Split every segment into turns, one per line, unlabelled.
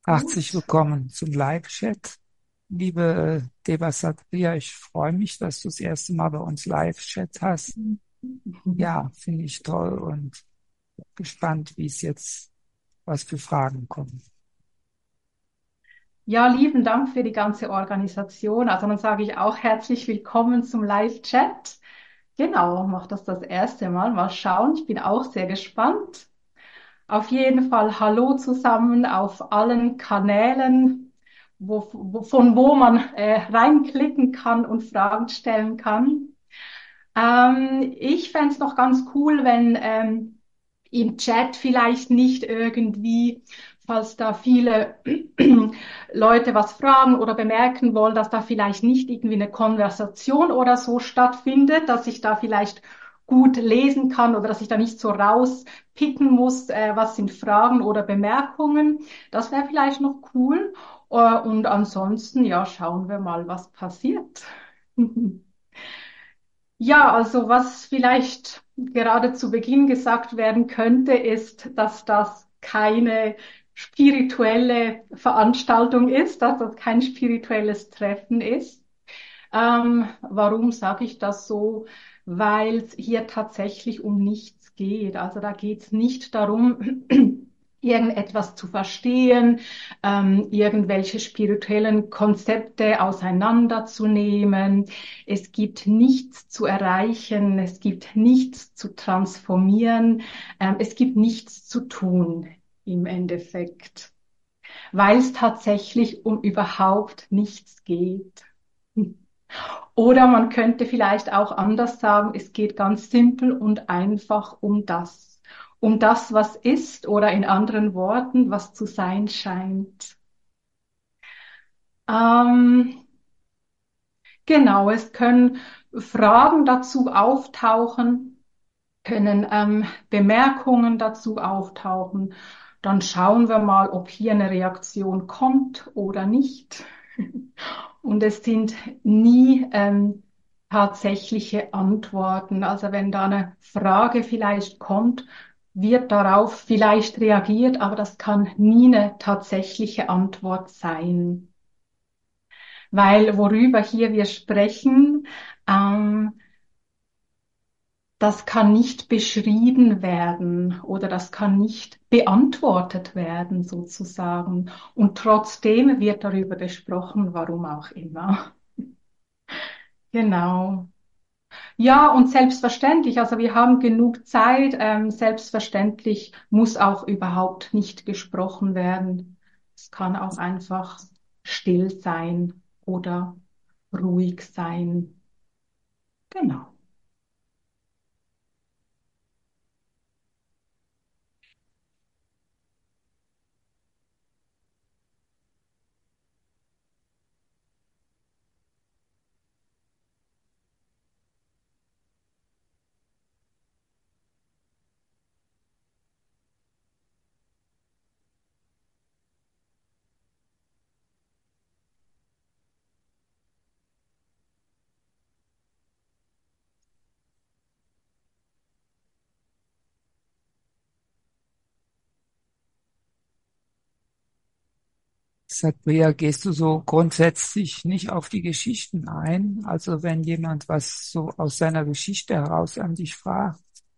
Herzlich
Gut.
willkommen zum Live-Chat. Liebe Devasatria, ich freue mich, dass du das erste Mal bei uns Live-Chat hast. Ja, finde ich toll und gespannt, wie es jetzt, was für Fragen kommen.
Ja, lieben Dank für die ganze Organisation. Also dann sage ich auch herzlich willkommen zum Live-Chat. Genau, mache das erste Mal. Mal schauen. Ich bin auch sehr gespannt. Auf jeden Fall Hallo zusammen auf allen Kanälen, von wo man reinklicken kann und Fragen stellen kann. Ich fände es noch ganz cool, wenn im Chat vielleicht nicht irgendwie, falls da viele Leute was fragen oder bemerken wollen, dass da vielleicht nicht irgendwie eine Konversation oder so stattfindet, dass ich da vielleicht gut lesen kann oder dass ich da nicht so rauspicken muss, was sind Fragen oder Bemerkungen. Das wäre vielleicht noch cool. Und ansonsten, ja, schauen wir mal, was passiert. Ja, also was vielleicht gerade zu Beginn gesagt werden könnte, ist, dass das keine spirituelle Veranstaltung ist, dass das kein spirituelles Treffen ist. Warum sage ich das so? Weil es hier tatsächlich um nichts geht. Also da geht es nicht darum, irgendetwas zu verstehen, irgendwelche spirituellen Konzepte auseinanderzunehmen. Es gibt nichts zu erreichen, es gibt nichts zu transformieren, es gibt nichts zu tun im Endeffekt, weil es tatsächlich um überhaupt nichts geht. Oder man könnte vielleicht auch anders sagen, es geht ganz simpel und einfach um das, was ist oder in anderen Worten, was zu sein scheint. Ähm, genau, es können Fragen dazu auftauchen, können Bemerkungen dazu auftauchen. Dann schauen wir mal, ob hier eine Reaktion kommt oder nicht. Und es sind nie tatsächliche Antworten. Also wenn da eine Frage vielleicht kommt, wird darauf vielleicht reagiert, aber das kann nie eine tatsächliche Antwort sein. Weil worüber hier wir sprechen, ähm, das kann nicht beschrieben werden oder das kann nicht beantwortet werden sozusagen. Und trotzdem wird darüber gesprochen, warum auch immer. Genau. Ja, und selbstverständlich, also wir haben genug Zeit. Selbstverständlich muss auch überhaupt nicht gesprochen werden. Es kann auch einfach still sein oder ruhig sein. Genau.
Satria, gehst du so grundsätzlich nicht auf die Geschichten ein? Also wenn jemand was so aus seiner Geschichte heraus an dich fragt?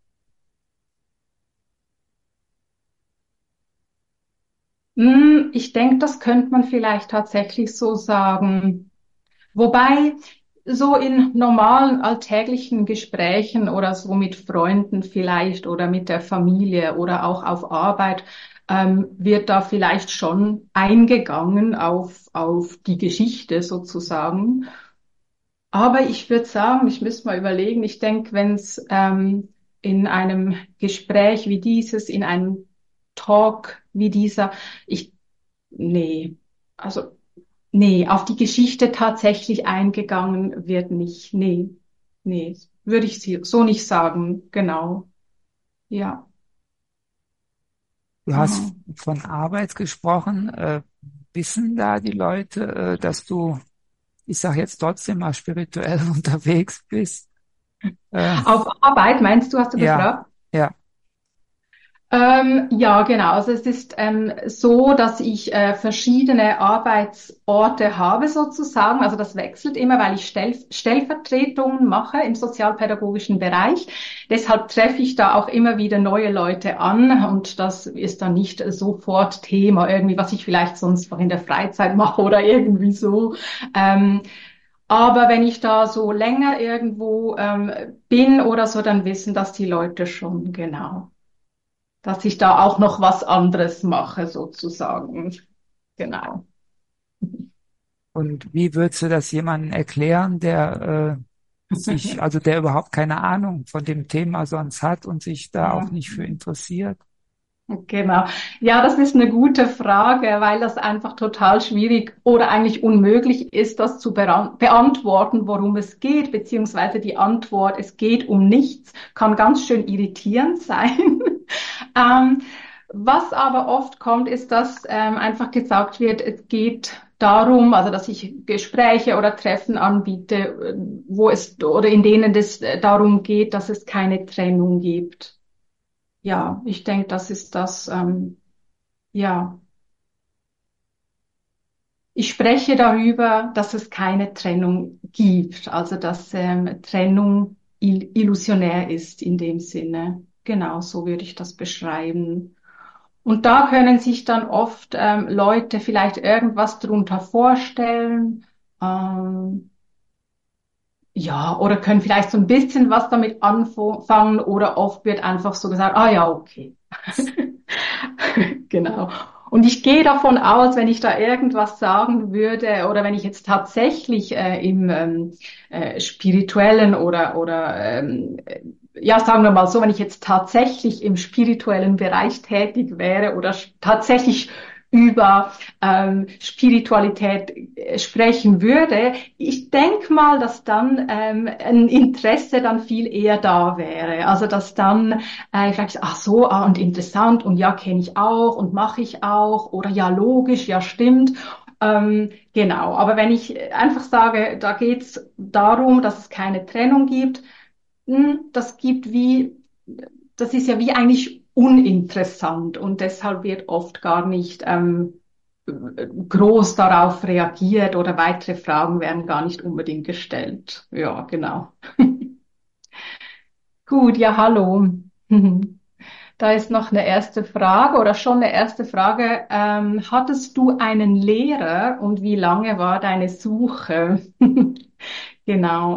Ich denke, das könnte man vielleicht tatsächlich so sagen. Wobei so in normalen alltäglichen Gesprächen oder so mit Freunden vielleicht oder mit der Familie oder auch auf Arbeit wird da vielleicht schon eingegangen auf die Geschichte sozusagen. Aber ich würde sagen, ich müsste mal überlegen, ich denke, wenn es in einem Gespräch wie dieses, in einem Talk wie dieser, ich, nee, also nee, auf die Geschichte tatsächlich eingegangen wird nicht. Nee, nee, würde ich so nicht sagen. Genau. Ja.
Du
Aha.
hast von Arbeit gesprochen. Wissen da die Leute, dass du, ich sage jetzt trotzdem mal spirituell unterwegs bist? Äh,
Auf Arbeit, meinst du, hast du
ja,
gefragt?
ja.
Ja, genau. Also es ist so, dass ich verschiedene Arbeitsorte habe sozusagen. Also das wechselt immer, weil ich Stellvertretungen mache im sozialpädagogischen Bereich. Deshalb treffe ich da auch immer wieder neue Leute an und das ist dann nicht sofort Thema irgendwie, was ich vielleicht sonst noch in der Freizeit mache oder irgendwie so. Ähm, aber wenn ich da so länger irgendwo bin oder so, dann wissen das die Leute schon genau, dass ich da auch noch was anderes mache, sozusagen. Genau.
Und wie würdest du das jemandem erklären, der also der überhaupt keine Ahnung von dem Thema sonst hat und sich da auch
Ja,
nicht für interessiert?
genau. Ja, das ist eine gute Frage, weil das einfach total schwierig oder eigentlich unmöglich ist, das zu beantworten, worum es geht, beziehungsweise die Antwort, es geht um nichts, kann ganz schön irritierend sein. Ähm, Was aber oft kommt, ist, dass einfach gesagt wird, es geht darum, also dass ich Gespräche oder Treffen anbiete, wo es oder in denen es darum geht, dass es keine Trennung gibt. Ja, ich denke, das ist das, ja. Ich spreche darüber, dass es keine Trennung gibt, also dass Trennung illusionär ist in dem Sinne. Genau, so würde ich das beschreiben. Und da können sich dann oft Leute vielleicht irgendwas drunter vorstellen, ähm, ja, oder können vielleicht so ein bisschen was damit anfangen, oder oft wird einfach so gesagt, ah ja, okay. Genau. Und ich gehe davon aus, wenn ich da irgendwas sagen würde oder wenn ich jetzt tatsächlich im spirituellen oder ja, sagen wir mal so, wenn ich jetzt tatsächlich im spirituellen Bereich tätig wäre oder tatsächlich über Spiritualität sprechen würde, ich denke mal, dass dann ein Interesse dann viel eher da wäre. Also dass dann vielleicht, ach so, ah, und interessant und ja, kenne ich auch und mache ich auch oder ja, logisch, ja, stimmt. Genau, aber wenn ich einfach sage, da geht's darum, dass es keine Trennung gibt, das gibt wie, das ist ja wie eigentlich uninteressant und deshalb wird oft gar nicht groß darauf reagiert oder weitere Fragen werden gar nicht unbedingt gestellt. Ja, genau. Gut, ja, hallo. Da ist noch eine erste Frage oder schon eine erste Frage. Hattest du einen Lehrer und wie lange war deine Suche? Genau.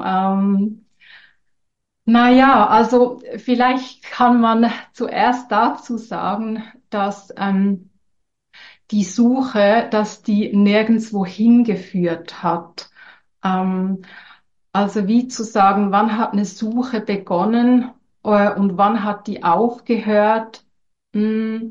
Naja, also vielleicht kann man zuerst dazu sagen, dass die Suche, dass die nirgendswo hingeführt hat. Ähm, also wie zu sagen, wann hat eine Suche begonnen und wann hat die aufgehört? Hm,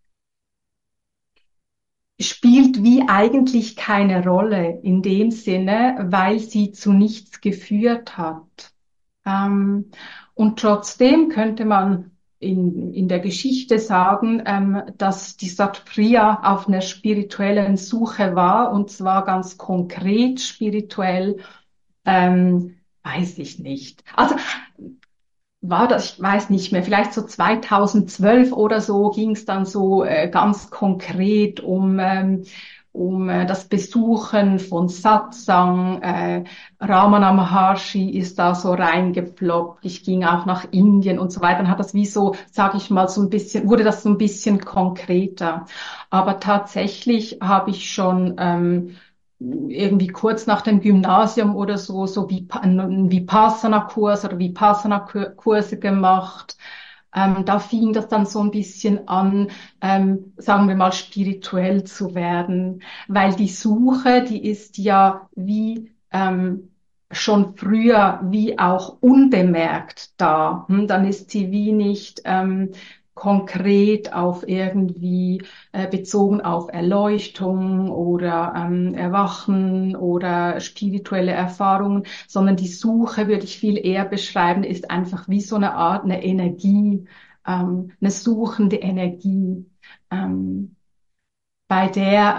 spielt wie eigentlich keine Rolle in dem Sinne, weil sie zu nichts geführt hat. Ähm, und trotzdem könnte man in der Geschichte sagen, dass die Sattpriya auf einer spirituellen Suche war, und zwar ganz konkret spirituell, weiß ich nicht. Also war das, ich weiß nicht mehr, vielleicht so 2012 oder so ging es dann so ganz konkret um das Besuchen von Satsang. Ramana Maharshi ist da so reingeploppt. Ich ging auch nach Indien und so weiter. Dann hat das wie so, sage ich mal, so ein bisschen, wurde das so ein bisschen konkreter. Aber tatsächlich habe ich schon irgendwie kurz nach dem Gymnasium oder so, so wie einen Vipassana-Kurs oder Vipassana-Kurse gemacht. Da fing das dann so ein bisschen an, sagen wir mal, spirituell zu werden, weil die Suche, die ist ja wie schon früher wie auch unbemerkt da. Dann ist sie wie nicht konkret auf irgendwie bezogen auf Erleuchtung oder Erwachen oder spirituelle Erfahrungen, sondern die Suche würde ich viel eher beschreiben, ist einfach wie so eine Art, eine Energie, eine suchende Energie, ähm, bei der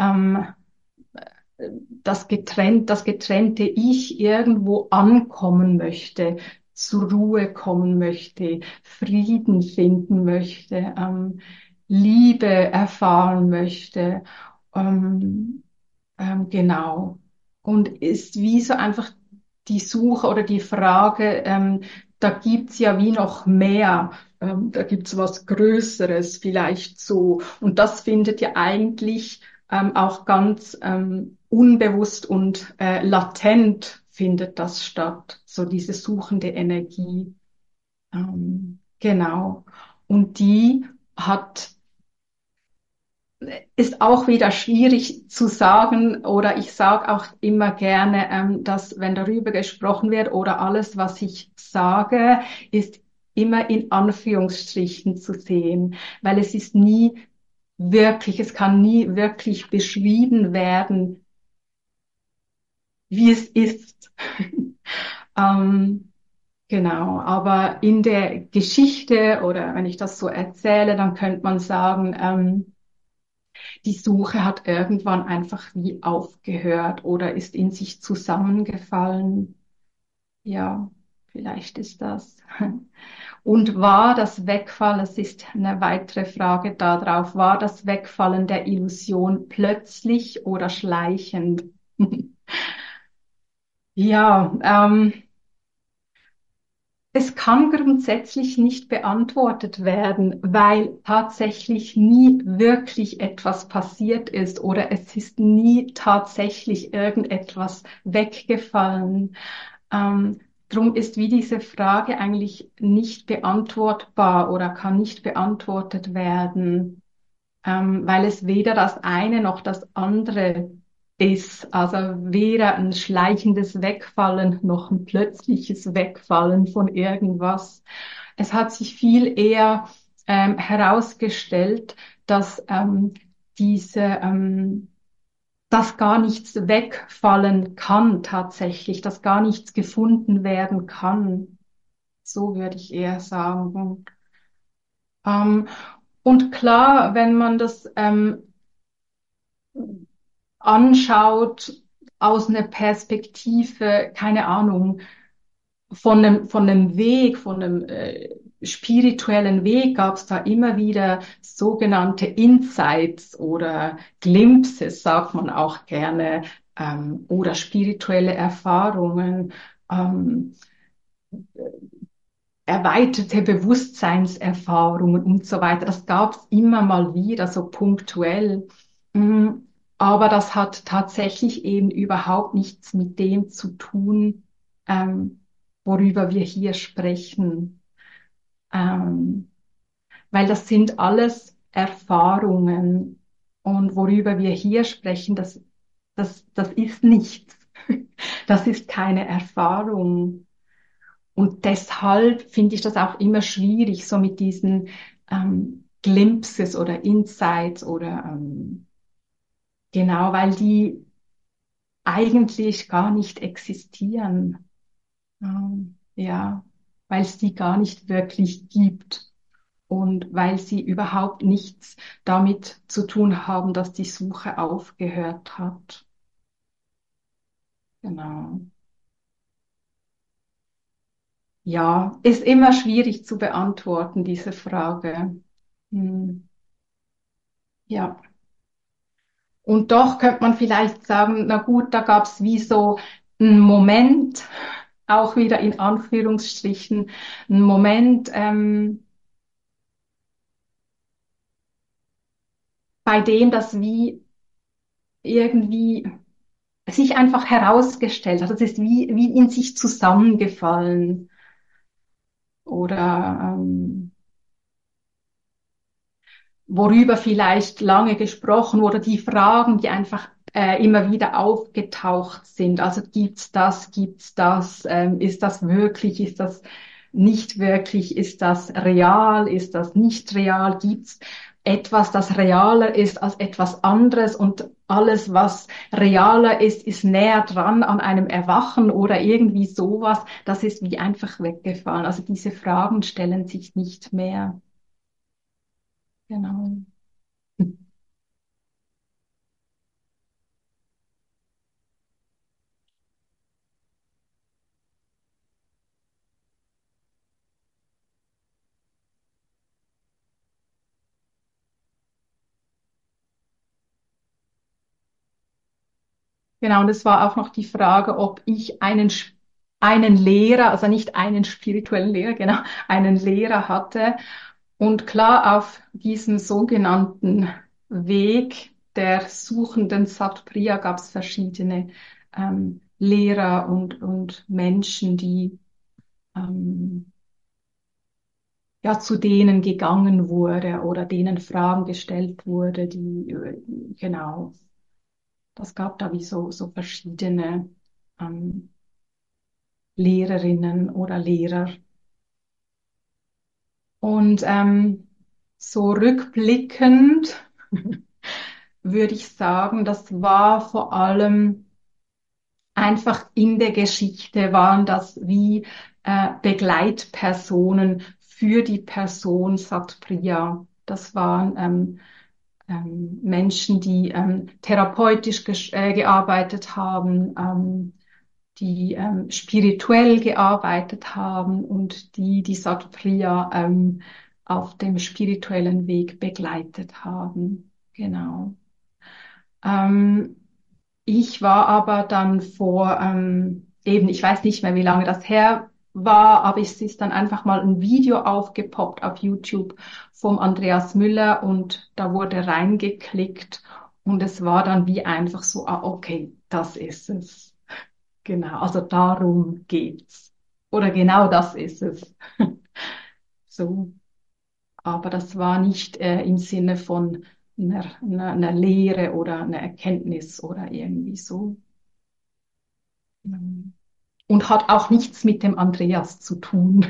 das getrennte Ich irgendwo ankommen möchte. zur Ruhe kommen möchte, Frieden finden möchte, Liebe erfahren möchte. Ähm, genau. Und ist wie so einfach die Suche oder die Frage, da gibt's ja wie noch mehr, da gibt's was Größeres vielleicht so. Und das findet ja eigentlich auch ganz unbewusst und latent findet das statt, so diese suchende Energie. Genau. Und die hat ist auch wieder schwierig zu sagen oder ich sage auch immer gerne, dass wenn darüber gesprochen wird oder alles, was ich sage, ist immer in Anführungsstrichen zu sehen, weil es ist nie wirklich, es kann nie wirklich beschrieben werden, wie es ist. ähm, genau, aber in der Geschichte oder wenn ich das so erzähle, dann könnte man sagen, die Suche hat irgendwann einfach wie aufgehört oder ist in sich zusammengefallen. Ja, vielleicht ist das. Und war das Wegfallen, das ist eine weitere Frage darauf, war das Wegfallen der Illusion plötzlich oder schleichend? Ja, es kann grundsätzlich nicht beantwortet werden, weil tatsächlich nie wirklich etwas passiert ist oder es ist nie tatsächlich irgendetwas weggefallen. Drum ist wie diese Frage eigentlich nicht beantwortbar oder kann nicht beantwortet werden, weil es weder das eine noch das andere ist. Also weder ein schleichendes Wegfallen noch ein plötzliches Wegfallen von irgendwas. Es hat sich viel eher herausgestellt, dass diese dass gar nichts wegfallen kann tatsächlich, dass gar nichts gefunden werden kann. So würde ich eher sagen. Ähm, und klar, wenn man das anschaut aus einer Perspektive, keine Ahnung, von einem Weg, von einem spirituellen Weg gab es da immer wieder sogenannte Insights oder Glimpses, sagt man auch gerne, oder spirituelle Erfahrungen. Ähm, erweiterte Bewusstseinserfahrungen und so weiter. Das gab es immer mal wieder, so punktuell. Mm, Aber das hat tatsächlich eben überhaupt nichts mit dem zu tun, ähm, worüber wir hier sprechen. Ähm, weil das sind alles Erfahrungen. Und worüber wir hier sprechen, das ist nichts. Das ist keine Erfahrung. Und deshalb finde ich das auch immer schwierig, so mit diesen Glimpses oder Insights oder genau, weil die eigentlich gar nicht existieren. Ja, weil es die gar nicht wirklich gibt und weil sie überhaupt nichts damit zu tun haben, dass die Suche aufgehört hat. Genau. Ja, ist immer schwierig zu beantworten, diese Frage. Hm, ja. Und doch könnte man vielleicht sagen, na gut, da gab es wie so einen Moment, auch wieder in Anführungsstrichen, einen Moment, bei dem das wie irgendwie sich einfach herausgestellt hat. Das ist wie in sich zusammengefallen oder worüber vielleicht lange gesprochen wurde, die Fragen, die einfach immer wieder aufgetaucht sind. Also gibt's das, ist das wirklich, ist das nicht wirklich, ist das real, ist das nicht real, gibt's etwas, das realer ist als etwas anderes und alles, was realer ist, ist näher dran an einem Erwachen oder irgendwie sowas. Das ist wie einfach weggefallen. Also diese Fragen stellen sich nicht mehr. Genau. Genau, und es war auch noch die Frage, ob ich einen Lehrer, also nicht einen spirituellen Lehrer, genau, einen Lehrer hatte. Und klar, auf diesem sogenannten Weg der suchenden Sattriya gab es verschiedene Lehrer und Menschen, die ähm, ja zu denen gegangen wurde oder denen Fragen gestellt wurde, die genau, das gab da wie so verschiedene ähm, Lehrerinnen oder Lehrer. Und so rückblickend würde ich sagen, das war vor allem einfach in der Geschichte, waren das wie Begleitpersonen für die Person Satpriya. Das waren Menschen, die therapeutisch gearbeitet haben, die spirituell gearbeitet haben und die Sattriya auf dem spirituellen Weg begleitet haben. Genau. Ähm, Ich war aber dann vor, eben, ich weiß nicht mehr, wie lange das her war, aber es ist dann einfach mal ein Video aufgepoppt auf YouTube vom Andreas Müller und da wurde reingeklickt und es war dann wie einfach so, ah, okay, das ist es. Genau, also darum geht's. Oder genau das ist es. So, aber das war nicht im Sinne von einer Lehre oder einer Erkenntnis oder irgendwie so. Und hat auch nichts mit dem Andreas zu tun.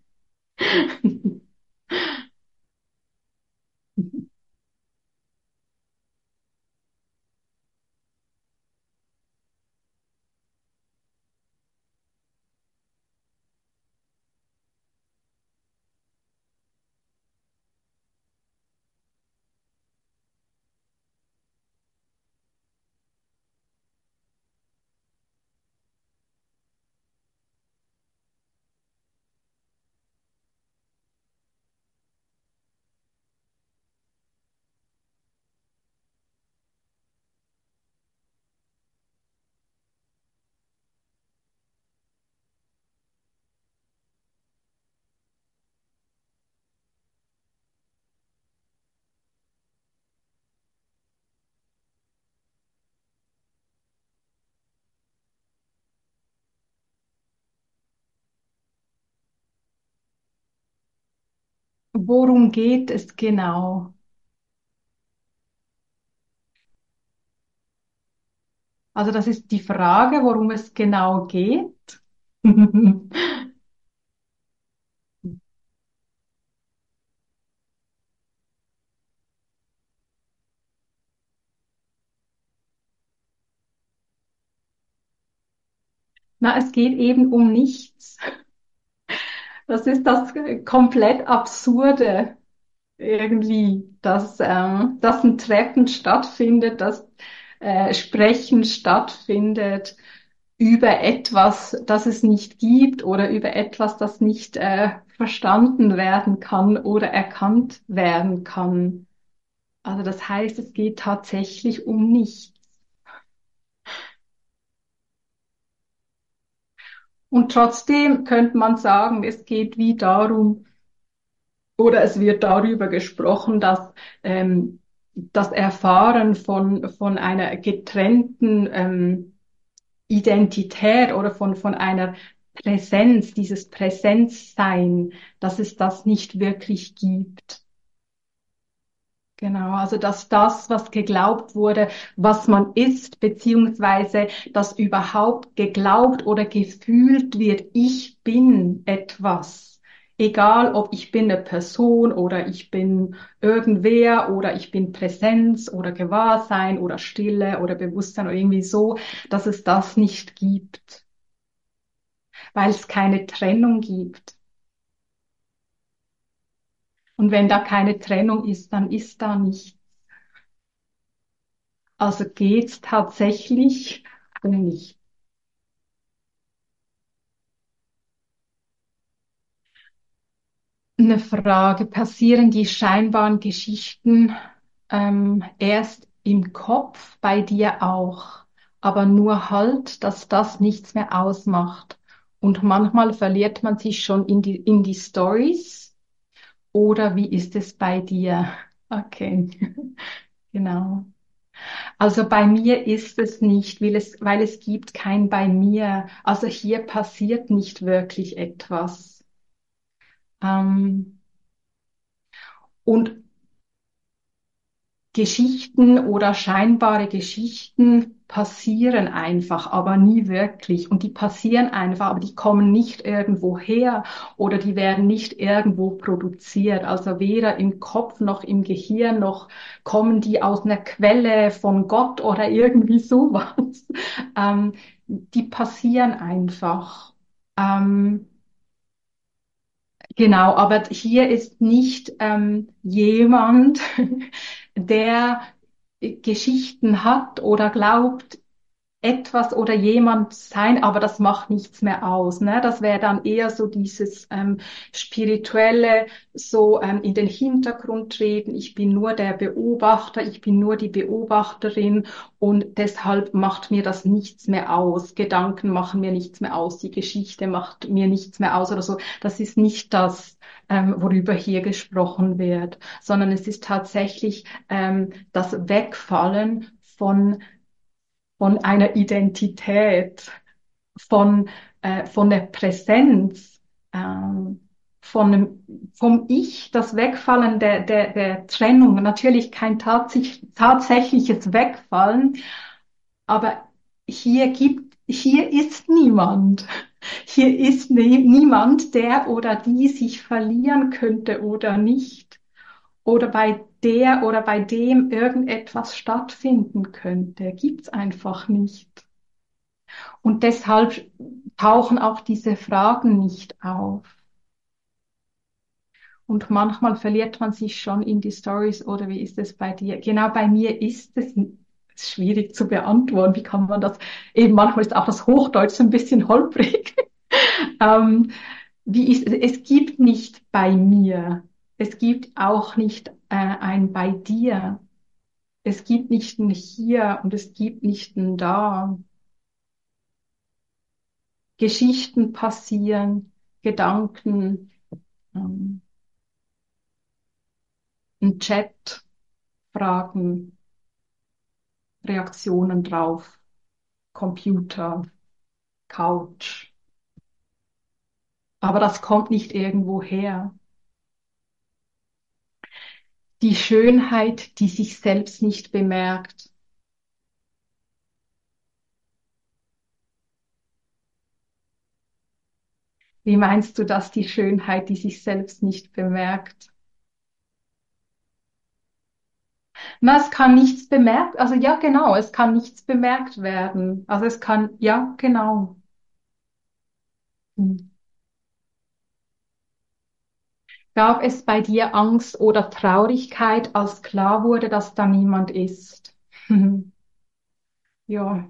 Worum geht es genau? Also das ist die Frage, worum es genau geht. Na, es geht eben um nichts. Das ist das komplett Absurde irgendwie, dass ein Treffen stattfindet, dass Sprechen stattfindet über etwas, das es nicht gibt oder über etwas, das nicht verstanden werden kann oder erkannt werden kann. Also das heißt, es geht tatsächlich um nichts. Und trotzdem könnte man sagen, es geht wie darum, oder es wird darüber gesprochen, dass das Erfahren von einer getrennten Identität oder von einer Präsenz, dieses Präsenzsein, dass es das nicht wirklich gibt. Genau, also dass das, was geglaubt wurde, was man ist, beziehungsweise dass überhaupt geglaubt oder gefühlt wird, ich bin etwas. Egal, ob ich bin eine Person oder ich bin irgendwer oder ich bin Präsenz oder Gewahrsein oder Stille oder Bewusstsein oder irgendwie so, dass es das nicht gibt, weil es keine Trennung gibt. Und wenn da keine Trennung ist, dann ist da nichts. Also geht's tatsächlich um mich. Eine Frage, passieren die scheinbaren Geschichten erst im Kopf, bei dir auch? aber nur halt, dass das nichts mehr ausmacht. Und manchmal verliert man sich schon in die Stories. Oder wie ist es bei dir? Okay, genau. Also bei mir ist es nicht, weil es gibt kein bei mir. Also hier passiert nicht wirklich etwas. Ähm, und Geschichten oder scheinbare Geschichten passieren einfach, aber nie wirklich. Und die passieren einfach, aber die kommen nicht irgendwo her oder die werden nicht irgendwo produziert. Also weder im Kopf noch im Gehirn noch kommen die aus einer Quelle von Gott oder irgendwie sowas. Die passieren einfach. Ähm, Genau, aber hier ist nicht jemand, der Geschichten hat oder glaubt, etwas oder jemand sein, aber das macht nichts mehr aus. Ne? Das wäre dann eher so dieses spirituelle, so in den Hintergrund treten. Ich bin nur der Beobachter, ich bin nur die Beobachterin und deshalb macht mir das nichts mehr aus. Gedanken machen mir nichts mehr aus, die Geschichte macht mir nichts mehr aus oder so. Das ist nicht das, worüber hier gesprochen wird, sondern es ist tatsächlich das Wegfallen von einer Identität, von der Präsenz, vom Ich, das Wegfallen der Trennung. Natürlich kein tatsächliches Wegfallen, aber hier ist niemand. Hier ist niemand, der oder die sich verlieren könnte oder nicht. Oder bei der oder bei dem irgendetwas stattfinden könnte. Gibt's einfach nicht. Und deshalb tauchen auch diese Fragen nicht auf. Und manchmal verliert man sich schon in die Stories oder wie ist es bei dir? Genau bei mir ist es schwierig zu beantworten. Wie kann man das? Eben manchmal ist auch das Hochdeutsch ein bisschen holprig. Ähm, wie ist es? Es gibt nicht bei mir. Es gibt auch nicht ein bei dir. Es gibt nicht ein hier und es gibt nicht ein da. Geschichten passieren, Gedanken, ähm, ein Chat, Fragen, Reaktionen drauf, Computer, Couch. Aber das kommt nicht irgendwo her. Die Schönheit, die sich selbst nicht bemerkt. Wie meinst du das, die Schönheit, die sich selbst nicht bemerkt? Na, es kann nichts bemerkt, also ja, genau, es kann nichts bemerkt werden. Also es kann, ja, genau. Hm. Gab es bei dir Angst oder Traurigkeit, als klar wurde, dass da niemand ist? Ja.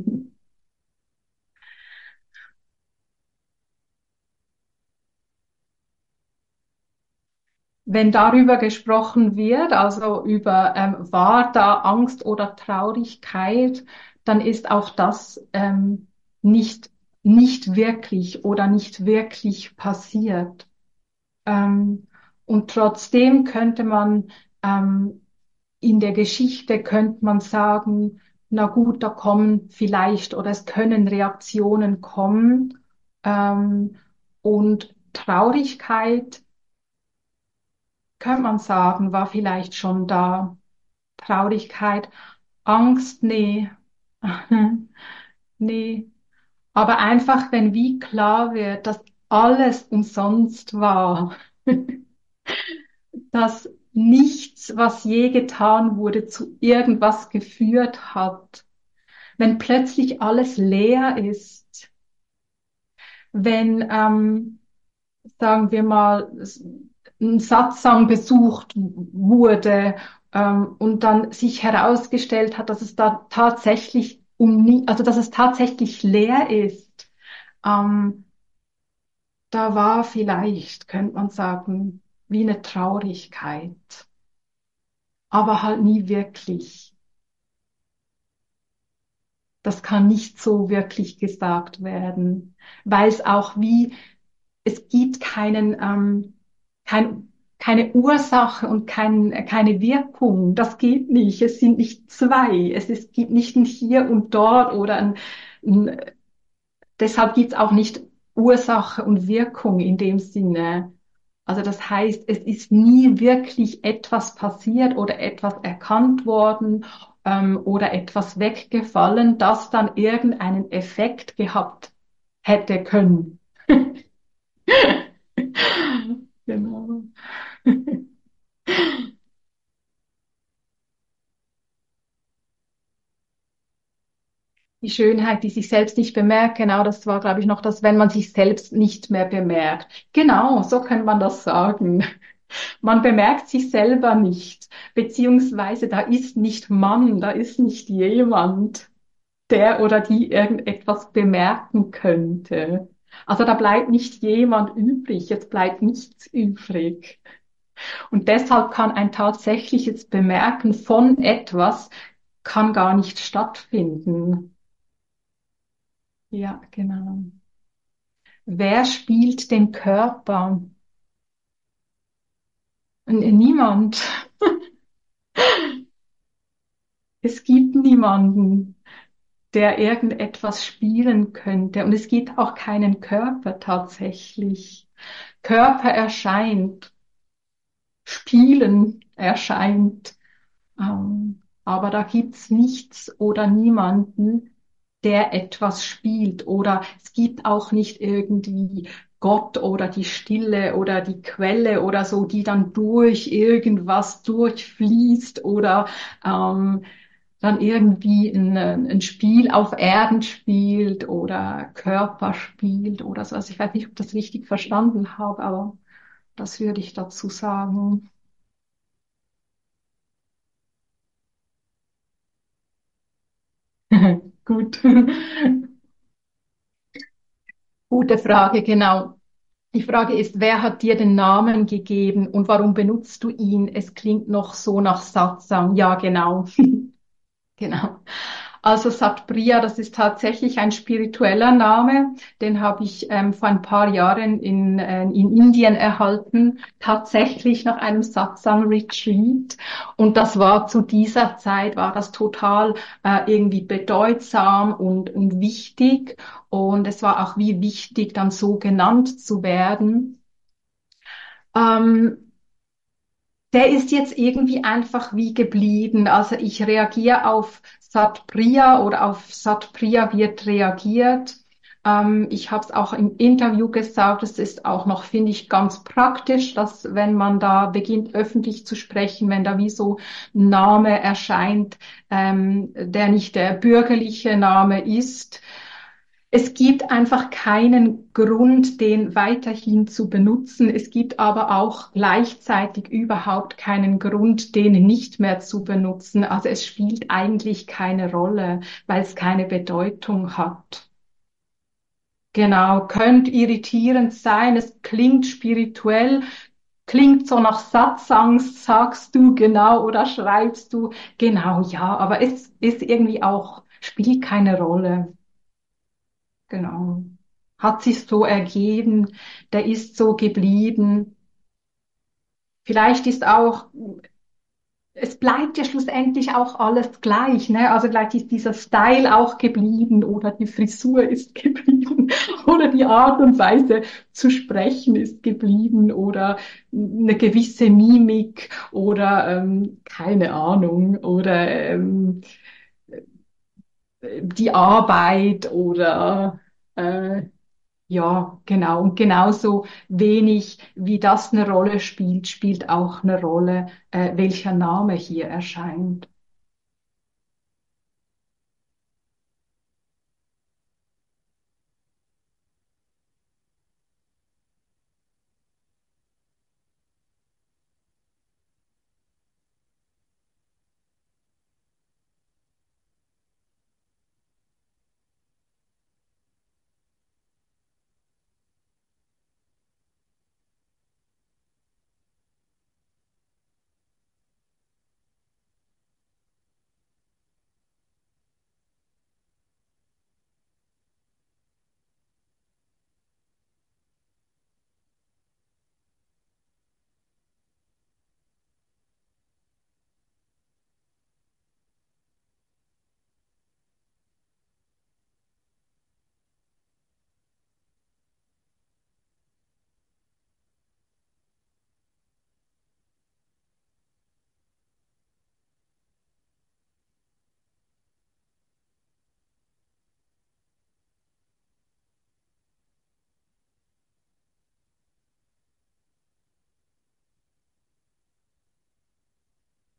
Wenn darüber gesprochen wird, also über war da Angst oder Traurigkeit, dann ist auch das nicht, nicht wirklich oder nicht wirklich passiert. Ähm, und trotzdem könnte man in der Geschichte könnte man sagen, na gut, da kommen vielleicht oder es können Reaktionen kommen ähm, und Traurigkeit, könnte man sagen, war vielleicht schon da. Traurigkeit, Angst, nee, nee. Aber einfach, wenn wie klar wird, dass alles umsonst war, dass nichts, was je getan wurde, zu irgendwas geführt hat, wenn plötzlich alles leer ist, wenn, sagen wir mal, ein Satsang besucht wurde und dann sich herausgestellt hat, dass es da tatsächlich also dass es tatsächlich leer ist, ähm, da war vielleicht, könnte man sagen, wie eine Traurigkeit, aber halt nie wirklich. das kann nicht so wirklich gesagt werden, weil es auch wie, es gibt kein, keine Ursache und keine Wirkung. Das geht nicht. Es sind nicht zwei. Es gibt nicht ein Hier und dort oder ein deshalb gibt es auch nicht Ursache und Wirkung in dem Sinne. Also das heißt, es ist nie wirklich etwas passiert oder etwas erkannt worden oder etwas weggefallen, das dann irgendeinen Effekt gehabt hätte können. Genau. Die Schönheit, die sich selbst nicht bemerkt, genau, das war, glaube ich, noch das, wenn man sich selbst nicht mehr bemerkt. Genau, so kann man das sagen. Man bemerkt sich selber nicht, beziehungsweise da ist nicht man, da ist nicht jemand, der oder die irgendetwas bemerken könnte. Also da bleibt nicht jemand übrig, jetzt bleibt nichts übrig. Und deshalb kann ein tatsächliches Bemerken von etwas kann gar nicht stattfinden. Ja, genau. Wer spielt den Körper? Niemand. Es gibt niemanden, der irgendetwas spielen könnte. Und es gibt auch keinen Körper tatsächlich. Körper erscheint, Spielen erscheint, aber da gibt's nichts oder niemanden, der etwas spielt. Oder es gibt auch nicht irgendwie Gott oder die Stille oder die Quelle oder so, die dann durch irgendwas durchfließt oder dann irgendwie ein Spiel auf Erden spielt oder Körper spielt oder so. Also ich weiß nicht, ob ich das richtig verstanden habe, aber das würde ich dazu sagen. Gut. Gute Frage, genau. Die Frage ist, wer hat dir den Namen gegeben und warum benutzt du ihn? Es klingt noch so nach Satsang. Ja, genau. Genau. Also Satpriya, das ist tatsächlich ein spiritueller Name. Den habe ich vor ein paar Jahren in Indien erhalten, tatsächlich nach einem Satsang-Retreat. Und das war zu dieser Zeit, war das total irgendwie bedeutsam und wichtig. Und es war auch wie wichtig, dann so genannt zu werden. Ähm, Der ist jetzt irgendwie einfach wie geblieben. Also ich reagiere auf Satpriya oder auf Satpriya wird reagiert. Ich habe es auch im Interview gesagt, es ist auch noch, finde ich, ganz praktisch, dass wenn man da beginnt, öffentlich zu sprechen, wenn da wie so ein Name erscheint, der nicht der bürgerliche Name ist, es gibt einfach keinen Grund, den weiterhin zu benutzen. Es gibt aber auch gleichzeitig überhaupt keinen Grund, den nicht mehr zu benutzen. Also es spielt eigentlich keine Rolle, weil es keine Bedeutung hat. Genau, könnte irritierend sein. Es klingt spirituell, klingt so nach Satsang, sagst du genau oder schreibst du genau, ja, aber es ist irgendwie auch, spielt keine Rolle. Genau. Hat sich so ergeben, der ist so geblieben. Vielleicht ist auch, es bleibt ja schlussendlich auch alles gleich, ne? Also vielleicht ist dieser Style auch geblieben oder die Frisur ist geblieben oder die Art und Weise zu sprechen ist geblieben oder eine gewisse Mimik oder keine Ahnung oder die Arbeit oder äh, ja, genau. Und genauso wenig wie das eine Rolle spielt, spielt auch eine Rolle, welcher Name hier erscheint.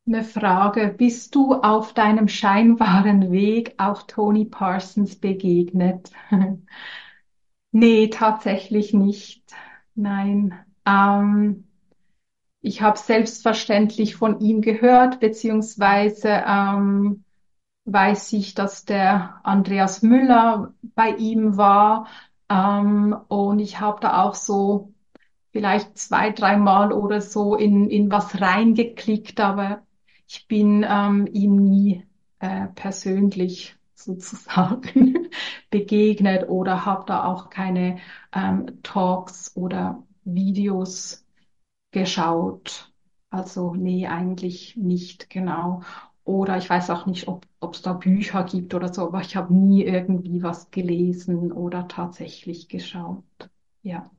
eine Frage. Bist du auf deinem scheinbaren Weg auch Tony Parsons begegnet? Nee, tatsächlich nicht. Nein. Ich habe selbstverständlich von ihm gehört, beziehungsweise weiß ich, dass der Andreas Müller bei ihm war. Und ich habe da auch so vielleicht zwei, dreimal oder so in was reingeklickt, aber ich bin ihm nie persönlich sozusagen begegnet oder habe da auch keine Talks oder Videos geschaut. Also nee, eigentlich nicht genau. Oder ich weiß auch nicht, ob es da Bücher gibt oder so, aber ich habe nie irgendwie was gelesen oder tatsächlich geschaut. Ja.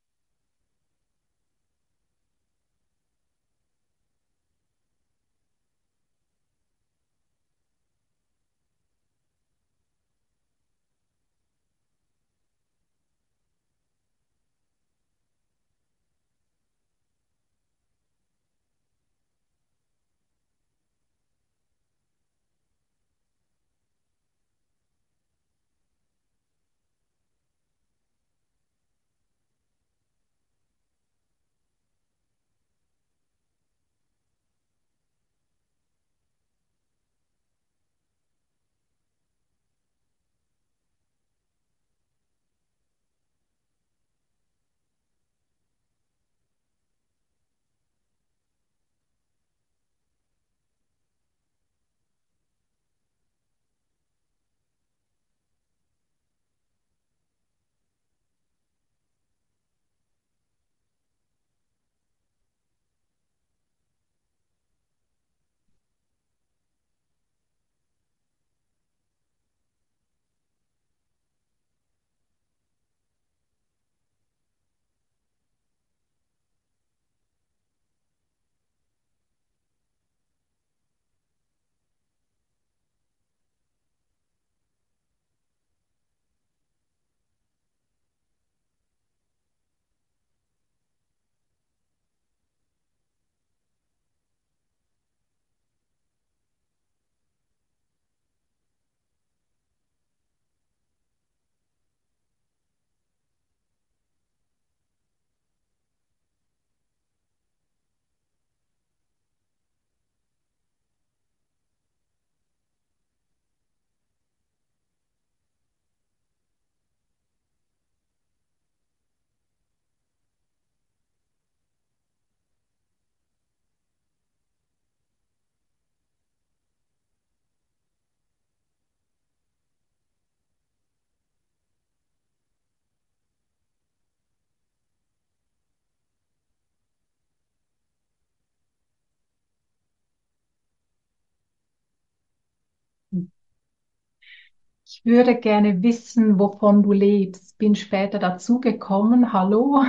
Ich würde gerne wissen, wovon du lebst. Bin später dazugekommen, hallo,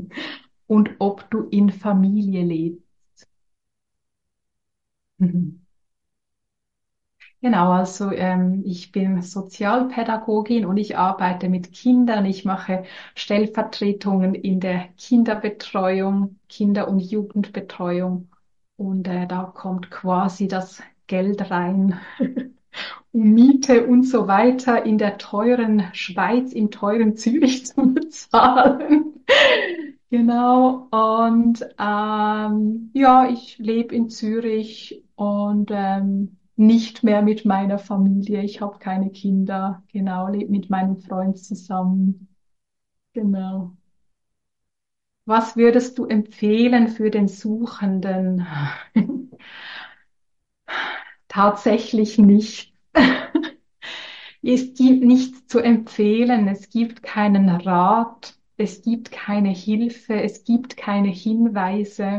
und ob du in Familie lebst. Genau, also ich bin Sozialpädagogin und ich arbeite mit Kindern. Ich mache Stellvertretungen in der Kinderbetreuung, Kinder- und Jugendbetreuung. Und da kommt quasi das Geld rein, um Miete und so weiter in der teuren Schweiz, im teuren Zürich zu bezahlen. Genau, und ja, ich lebe in Zürich und nicht mehr mit meiner Familie. Ich habe keine Kinder, genau, lebe mit meinem Freund zusammen. Genau. Was würdest du empfehlen für den Suchenden? Tatsächlich nicht. Es gibt nichts zu empfehlen, es gibt keinen Rat, es gibt keine Hilfe, es gibt keine Hinweise.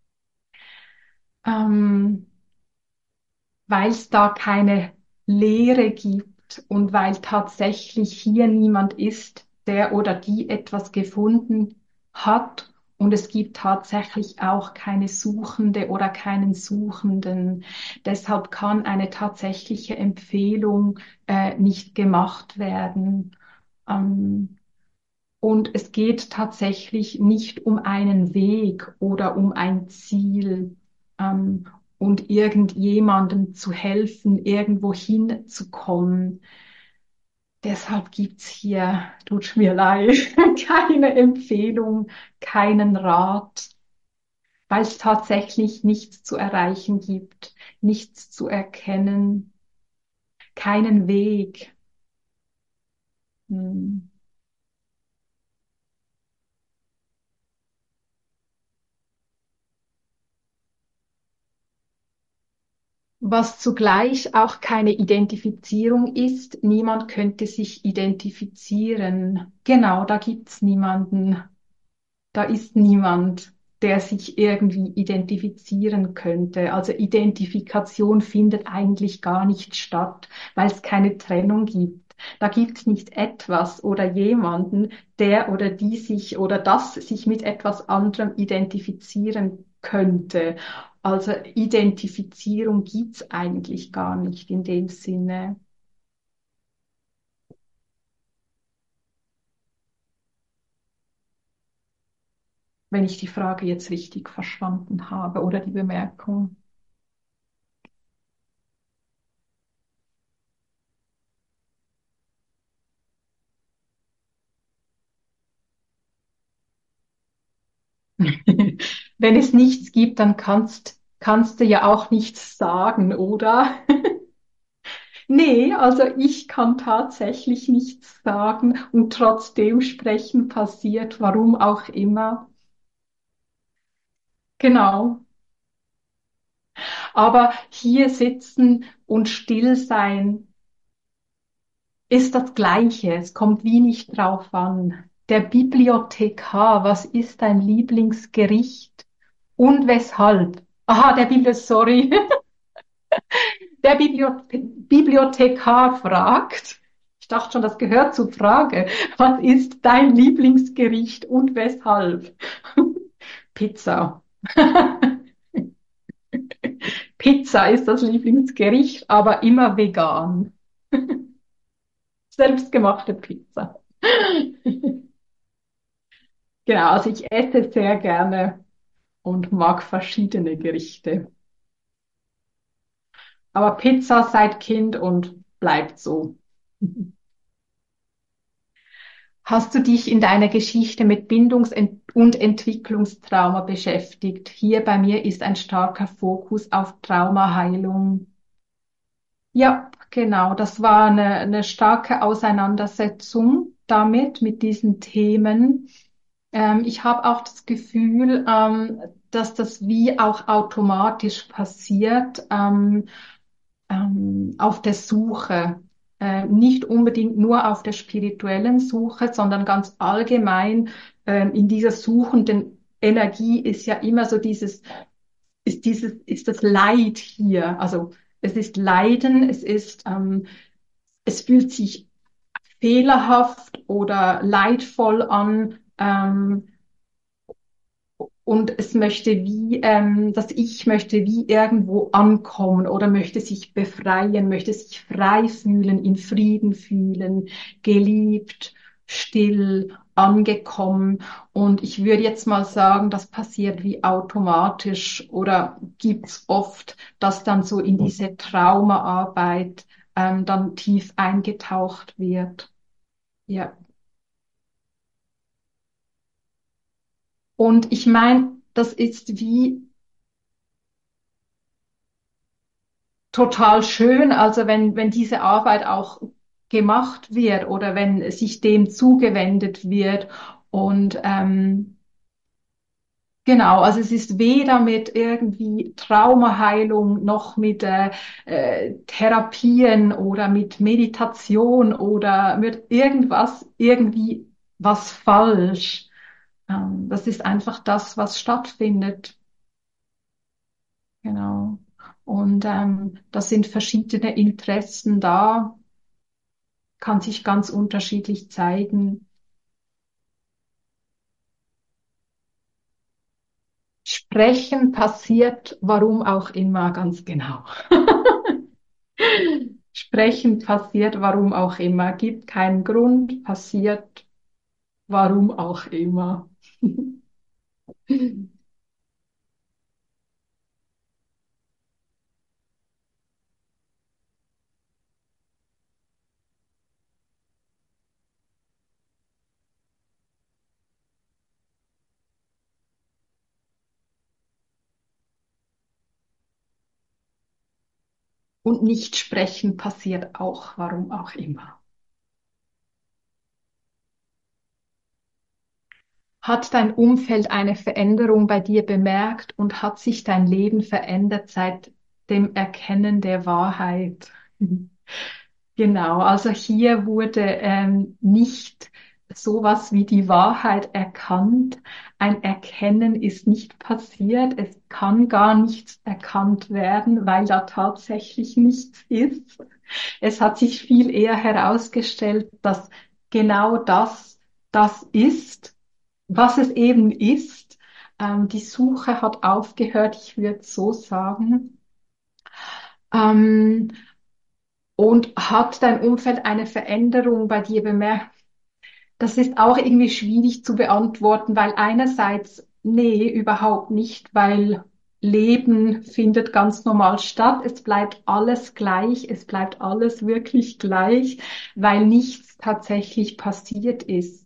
Ähm, weil es da keine Lehre gibt und weil tatsächlich hier niemand ist, der oder die etwas gefunden hat. Und es gibt tatsächlich auch keine Suchende oder keinen Suchenden. Deshalb kann eine tatsächliche Empfehlung nicht gemacht werden. Ähm, und es geht tatsächlich nicht um einen Weg oder um ein Ziel. Ähm, und irgendjemandem zu helfen, irgendwo hinzukommen. Deshalb gibt's hier, tut mir leid, keine Empfehlung, keinen Rat, weil es tatsächlich nichts zu erreichen gibt, nichts zu erkennen, keinen Weg. Hm. Was zugleich auch keine Identifizierung ist, niemand könnte sich identifizieren. Genau, da gibt's niemanden. Da ist niemand, der sich irgendwie identifizieren könnte. Also Identifikation findet eigentlich gar nicht statt, weil es keine Trennung gibt. Da gibt es nicht etwas oder jemanden, der oder die sich oder das sich mit etwas anderem identifizieren könnte. Also Identifizierung gibt's eigentlich gar nicht in dem Sinne. Wenn ich die Frage jetzt richtig verstanden habe oder die Bemerkung. Wenn es nichts gibt, dann kannst du ja auch nichts sagen, oder? Nee, also ich kann tatsächlich nichts sagen und trotzdem sprechen passiert, warum auch immer. Genau. Aber hier sitzen und still sein ist das Gleiche. Es kommt wie nicht drauf an. Der Bibliothekar, was ist dein Lieblingsgericht und weshalb? Aha, sorry. Der Bibliothekar fragt, ich dachte schon, das gehört zur Frage, was ist dein Lieblingsgericht und weshalb? Pizza. Pizza ist das Lieblingsgericht, aber immer vegan. Selbstgemachte Pizza. Genau, also ich esse sehr gerne und mag verschiedene Gerichte. Aber Pizza seit Kind und bleibt so. Hast du dich in deiner Geschichte mit und Entwicklungstrauma beschäftigt? Hier bei mir ist ein starker Fokus auf Traumaheilung. Ja, genau. Das war eine starke Auseinandersetzung damit, mit diesen Themen. Ich habe auch das Gefühl, dass das wie auch automatisch passiert. Auf der Suche, nicht unbedingt nur auf der spirituellen Suche, sondern ganz allgemein in dieser suchenden Energie ist ja immer so ist das Leid hier. Also es ist Leiden, es fühlt sich fehlerhaft oder leidvoll an. Und es möchte das Ich möchte wie irgendwo ankommen oder möchte sich befreien, möchte sich frei fühlen, in Frieden fühlen, geliebt, still, angekommen. Und ich würde jetzt mal sagen, das passiert wie automatisch oder gibt's oft, dass dann so in diese Traumaarbeit dann tief eingetaucht wird. Ja. Und ich meine, das ist wie total schön, also wenn diese Arbeit auch gemacht wird oder wenn sich dem zugewendet wird. Und genau, also es ist weder mit irgendwie Traumaheilung noch mit Therapien oder mit Meditation oder mit irgendwas, irgendwie was falsch. Das ist einfach das, was stattfindet. Genau. Und da sind verschiedene Interessen da, kann sich ganz unterschiedlich zeigen. Sprechen passiert, warum auch immer, ganz genau. Sprechen passiert, warum auch immer. Gibt keinen Grund, passiert, warum auch immer. Und nicht sprechen passiert auch, warum auch immer. Hat dein Umfeld eine Veränderung bei dir bemerkt und hat sich dein Leben verändert seit dem Erkennen der Wahrheit? Genau, also hier wurde nicht sowas wie die Wahrheit erkannt. Ein Erkennen ist nicht passiert. Es kann gar nichts erkannt werden, weil da tatsächlich nichts ist. Es hat sich viel eher herausgestellt, dass genau das ist, was es eben ist. Die Suche hat aufgehört, ich würde so sagen. Ähm, und hat dein Umfeld eine Veränderung bei dir bemerkt? Das ist auch irgendwie schwierig zu beantworten, weil einerseits, nee, überhaupt nicht, weil Leben findet ganz normal statt. Es bleibt alles gleich. Es bleibt alles wirklich gleich, weil nichts tatsächlich passiert ist.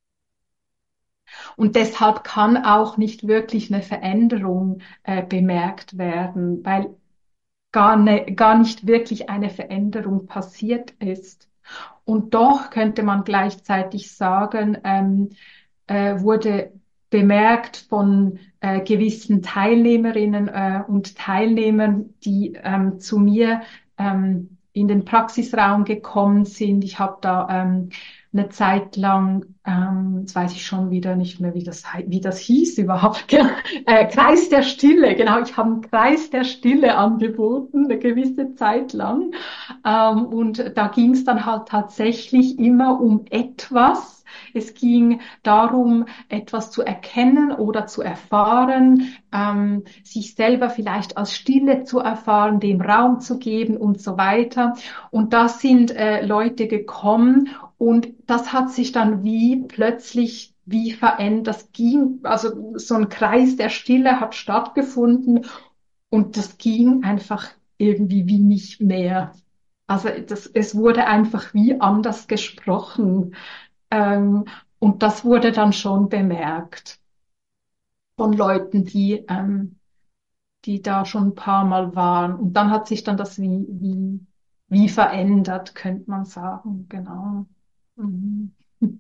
Und deshalb kann auch nicht wirklich eine Veränderung bemerkt werden, weil gar nicht wirklich eine Veränderung passiert ist. Und doch könnte man gleichzeitig sagen, wurde bemerkt von gewissen Teilnehmerinnen und Teilnehmern, die zu mir in den Praxisraum gekommen sind. Ich habe da eine Zeit lang, jetzt weiß ich schon wieder nicht mehr, wie das hieß überhaupt, Kreis der Stille, genau, ich habe einen Kreis der Stille angeboten, eine gewisse Zeit lang. Und da ging es dann halt tatsächlich immer um etwas. Es ging darum, etwas zu erkennen oder zu erfahren, sich selber vielleicht als Stille zu erfahren, dem Raum zu geben und so weiter. Und da sind Leute gekommen und das hat sich dann wie plötzlich wie verändert. Das ging, also so ein Kreis der Stille hat stattgefunden und das ging einfach irgendwie wie nicht mehr. Also es wurde einfach wie anders gesprochen. Ähm, und das wurde dann schon bemerkt von Leuten, die da schon ein paar Mal waren. Und dann hat sich dann das wie verändert, könnte man sagen. Genau. Mhm.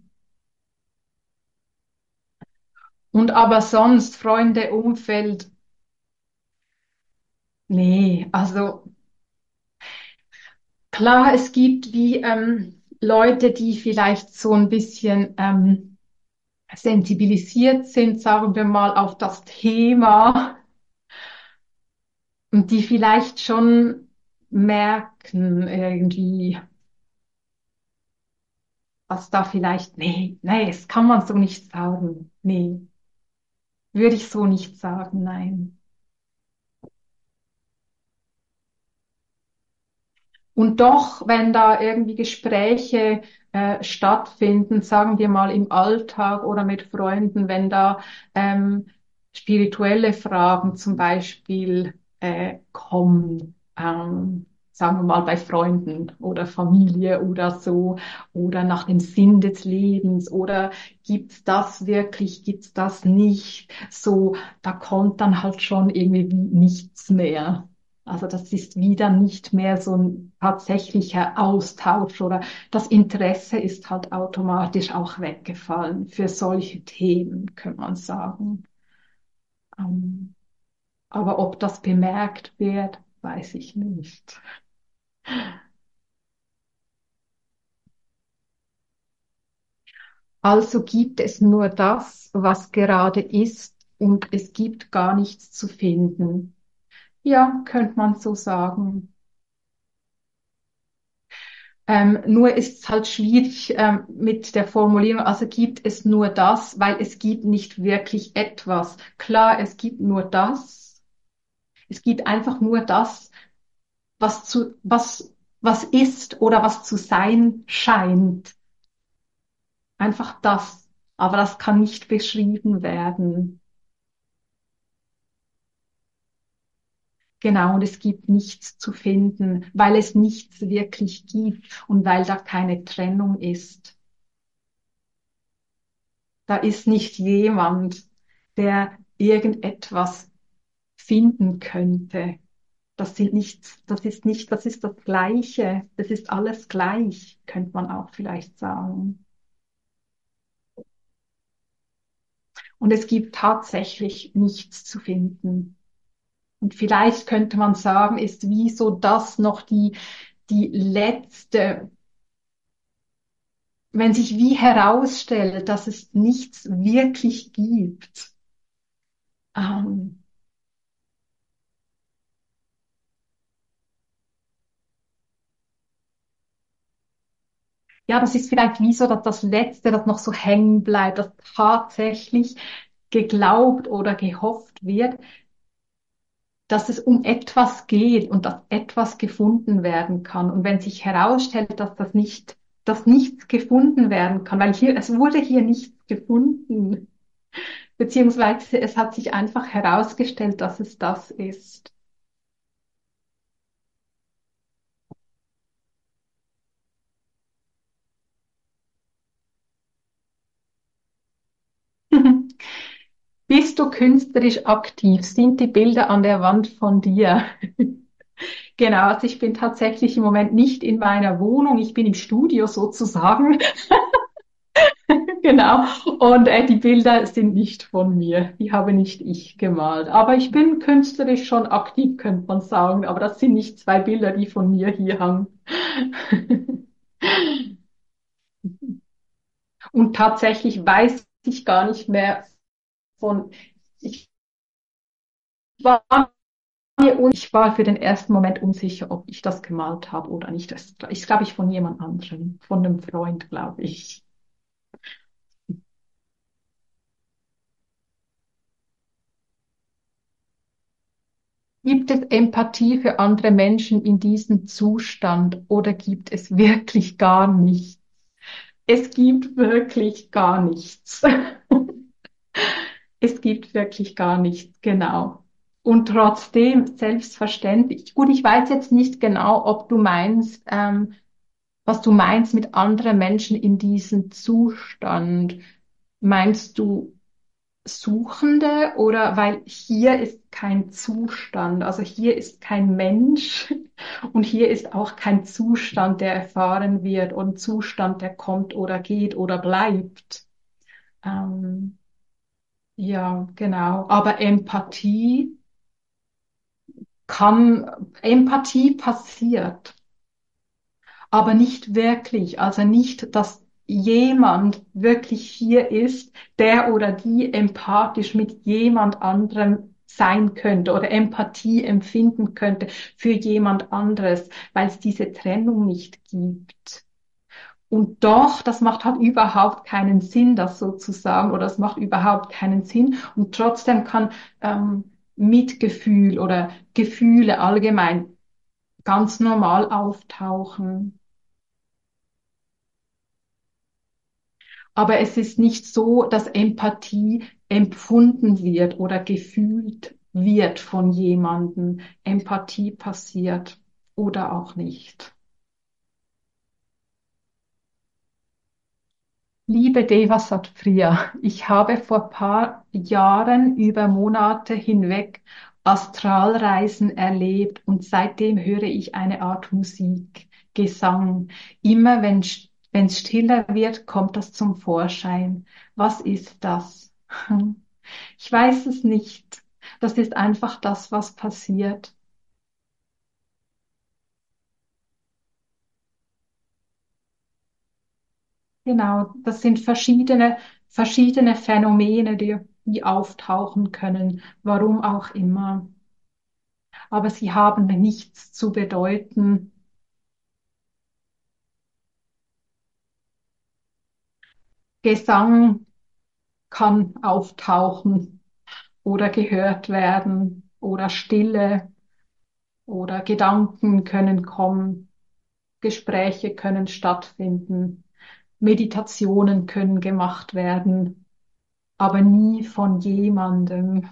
Und aber sonst, Freunde, Umfeld, nee, also klar, es gibt wie Leute, die vielleicht so ein bisschen sensibilisiert sind, sagen wir mal, auf das Thema und die vielleicht schon merken irgendwie, was da vielleicht, nee, das kann man so nicht sagen. Nee, würde ich so nicht sagen, nein. Und doch, wenn da irgendwie Gespräche stattfinden, sagen wir mal im Alltag oder mit Freunden, wenn da spirituelle Fragen zum Beispiel kommen, sagen wir mal bei Freunden oder Familie oder so, oder nach dem Sinn des Lebens oder gibt's das wirklich, gibt's das nicht, so, da kommt dann halt schon irgendwie nichts mehr. Also das ist wieder nicht mehr so ein tatsächlicher Austausch oder das Interesse ist halt automatisch auch weggefallen für solche Themen, könnte man sagen. Ähm, aber ob das bemerkt wird, weiß ich nicht. Also gibt es nur das, was gerade ist und es gibt gar nichts zu finden. Ja, könnte man so sagen. Nur ist es halt schwierig mit der Formulierung, also gibt es nur das, weil es gibt nicht wirklich etwas. Klar, es gibt nur das. Es gibt einfach nur das, was ist oder was zu sein scheint. Einfach das. Aber das kann nicht beschrieben werden. Genau, und es gibt nichts zu finden, weil es nichts wirklich gibt und weil da keine Trennung ist. Da ist nicht jemand, der irgendetwas finden könnte. Das ist das Gleiche. Das ist alles gleich, könnte man auch vielleicht sagen. Und es gibt tatsächlich nichts zu finden. Und vielleicht könnte man sagen, ist wie so das noch die letzte, wenn sich wie herausstellt, dass es nichts wirklich gibt. Ähm, ja, das ist vielleicht wie so dass das Letzte, das noch so hängen bleibt, dass tatsächlich geglaubt oder gehofft wird, dass es um etwas geht und dass etwas gefunden werden kann. Und wenn sich herausstellt, dass nichts gefunden werden kann, weil hier, es wurde hier nichts gefunden, beziehungsweise es hat sich einfach herausgestellt, dass es das ist. Bist du künstlerisch aktiv? Sind die Bilder an der Wand von dir? Genau, also ich bin tatsächlich im Moment nicht in meiner Wohnung, ich bin im Studio sozusagen. Genau. Und die Bilder sind nicht von mir. Die habe nicht ich gemalt. Aber ich bin künstlerisch schon aktiv, könnte man sagen. Aber das sind nicht zwei Bilder, die von mir hier hangen. Und tatsächlich weiß ich gar nicht mehr von, ich war ich war für den ersten Moment unsicher, ob ich das gemalt habe oder nicht. Das ist, glaube ich, von jemand anderem, von einem Freund, glaube ich. Gibt es Empathie für andere Menschen in diesem Zustand oder gibt es wirklich gar nichts? Es gibt wirklich gar nichts. Es gibt wirklich gar nichts, genau. Und trotzdem, selbstverständlich. Gut, ich weiß jetzt nicht genau, ob du meinst, was du meinst mit anderen Menschen in diesem Zustand. Meinst du Suchende oder weil hier ist kein Zustand, also hier ist kein Mensch und hier ist auch kein Zustand, der erfahren wird und Zustand, der kommt oder geht oder bleibt. Ähm, ja, genau. Aber Empathie passiert, aber nicht wirklich. Also nicht, dass jemand wirklich hier ist, der oder die empathisch mit jemand anderem sein könnte oder Empathie empfinden könnte für jemand anderes, weil es diese Trennung nicht gibt. Und doch, das macht halt überhaupt keinen Sinn, das sozusagen, oder es macht überhaupt keinen Sinn. Und trotzdem kann Mitgefühl oder Gefühle allgemein ganz normal auftauchen. Aber es ist nicht so, dass Empathie empfunden wird oder gefühlt wird von jemandem. Empathie passiert oder auch nicht. Liebe Devasat Priya, ich habe vor paar Jahren über Monate hinweg Astralreisen erlebt und seitdem höre ich eine Art Musik, Gesang. Immer wenn es stiller wird, kommt das zum Vorschein. Was ist das? Ich weiß es nicht. Das ist einfach das, was passiert. Genau, das sind verschiedene Phänomene, die auftauchen können, warum auch immer. Aber sie haben nichts zu bedeuten. Gesang kann auftauchen oder gehört werden oder Stille oder Gedanken können kommen, Gespräche können stattfinden, Meditationen können gemacht werden, aber nie von jemandem.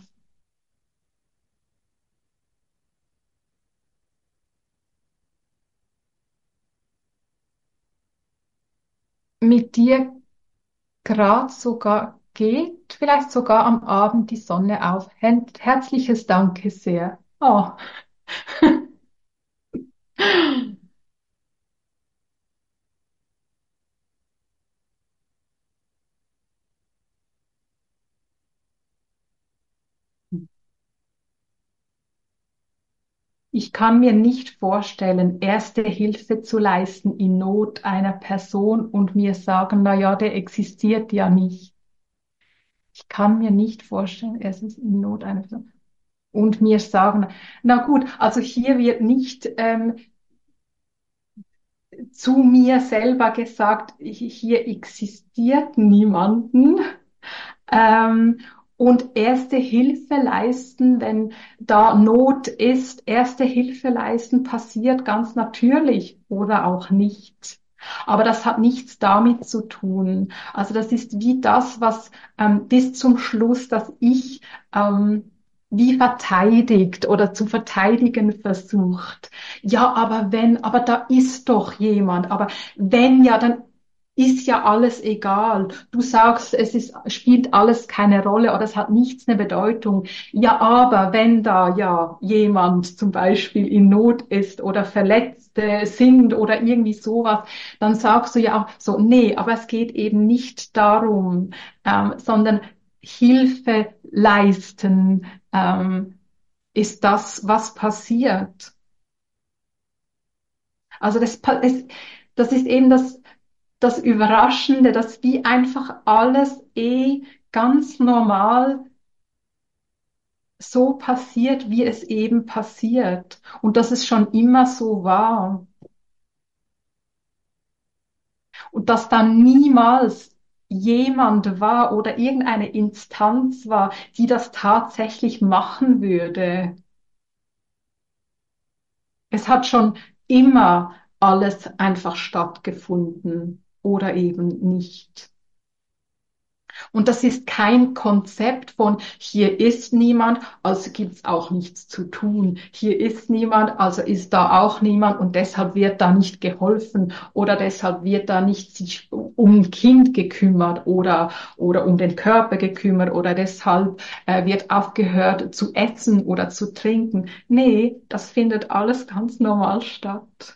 Mit dir grad sogar geht, vielleicht sogar am Abend die Sonne auf. Herzliches Danke sehr. Oh. Ich kann mir nicht vorstellen, erste Hilfe zu leisten in Not einer Person und mir sagen, na ja, der existiert ja nicht. Ich kann mir nicht vorstellen, erstens in Not einer Person und mir sagen, na gut, also hier wird nicht zu mir selber gesagt, hier existiert niemanden. Ähm, und erste Hilfe leisten, wenn da Not ist, erste Hilfe leisten passiert ganz natürlich oder auch nicht. Aber das hat nichts damit zu tun. Also das ist wie das, was bis zum Schluss, dass ich wie verteidigt oder zu verteidigen versucht. Ja, aber wenn, aber da ist doch jemand. Aber wenn ja, dann ist ja alles egal. Du sagst, es ist, spielt alles keine Rolle oder es hat nichts eine Bedeutung. Ja, aber wenn da ja jemand zum Beispiel in Not ist oder Verletzte sind oder irgendwie sowas, dann sagst du ja auch so, nee, aber es geht eben nicht darum, sondern Hilfe leisten, ist das, was passiert. Also das ist eben das Überraschende, dass wie einfach alles ganz normal so passiert, wie es eben passiert. Und dass es schon immer so war. Und dass da niemals jemand war oder irgendeine Instanz war, die das tatsächlich machen würde. Es hat schon immer alles einfach stattgefunden oder eben nicht. Und das ist kein Konzept von, hier ist niemand, also gibt's auch nichts zu tun. Hier ist niemand, also ist da auch niemand und deshalb wird da nicht geholfen oder deshalb wird da nicht sich um ein Kind gekümmert oder um den Körper gekümmert oder deshalb wird aufgehört zu essen oder zu trinken. Nee, das findet alles ganz normal statt.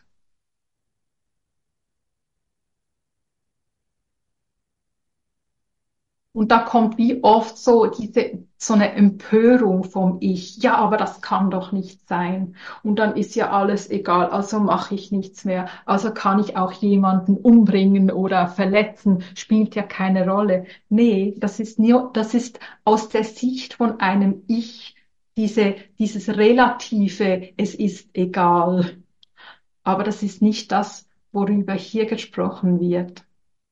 Und da kommt wie oft so eine Empörung vom Ich. Ja, aber das kann doch nicht sein. Und dann ist ja alles egal. Also mache ich nichts mehr. Also kann ich auch jemanden umbringen oder verletzen. Spielt ja keine Rolle. Nee, das ist aus der Sicht von einem Ich, dieses relative, es ist egal. Aber das ist nicht das, worüber hier gesprochen wird.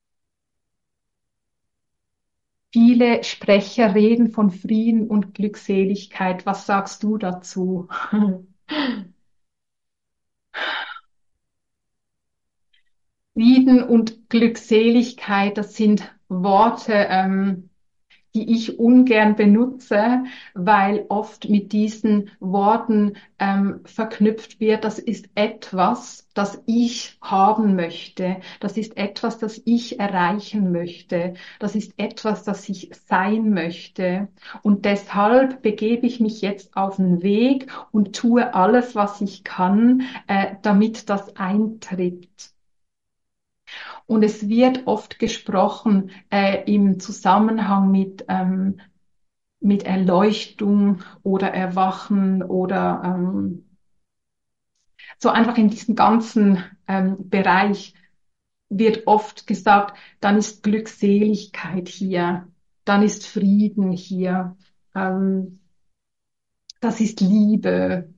Viele Sprecher reden von Frieden und Glückseligkeit. Was sagst du dazu? Frieden und Glückseligkeit, das sind Worte, die ich ungern benutze, weil oft mit diesen Worten verknüpft wird, das ist etwas, das ich haben möchte, das ist etwas, das ich erreichen möchte, das ist etwas, das ich sein möchte. Und deshalb begebe ich mich jetzt auf den Weg und tue alles, was ich kann, damit das eintritt. Und es wird oft gesprochen im Zusammenhang mit Erleuchtung oder Erwachen oder so einfach in diesem ganzen Bereich wird oft gesagt, dann ist Glückseligkeit hier, dann ist Frieden hier, ähm, das ist Liebe.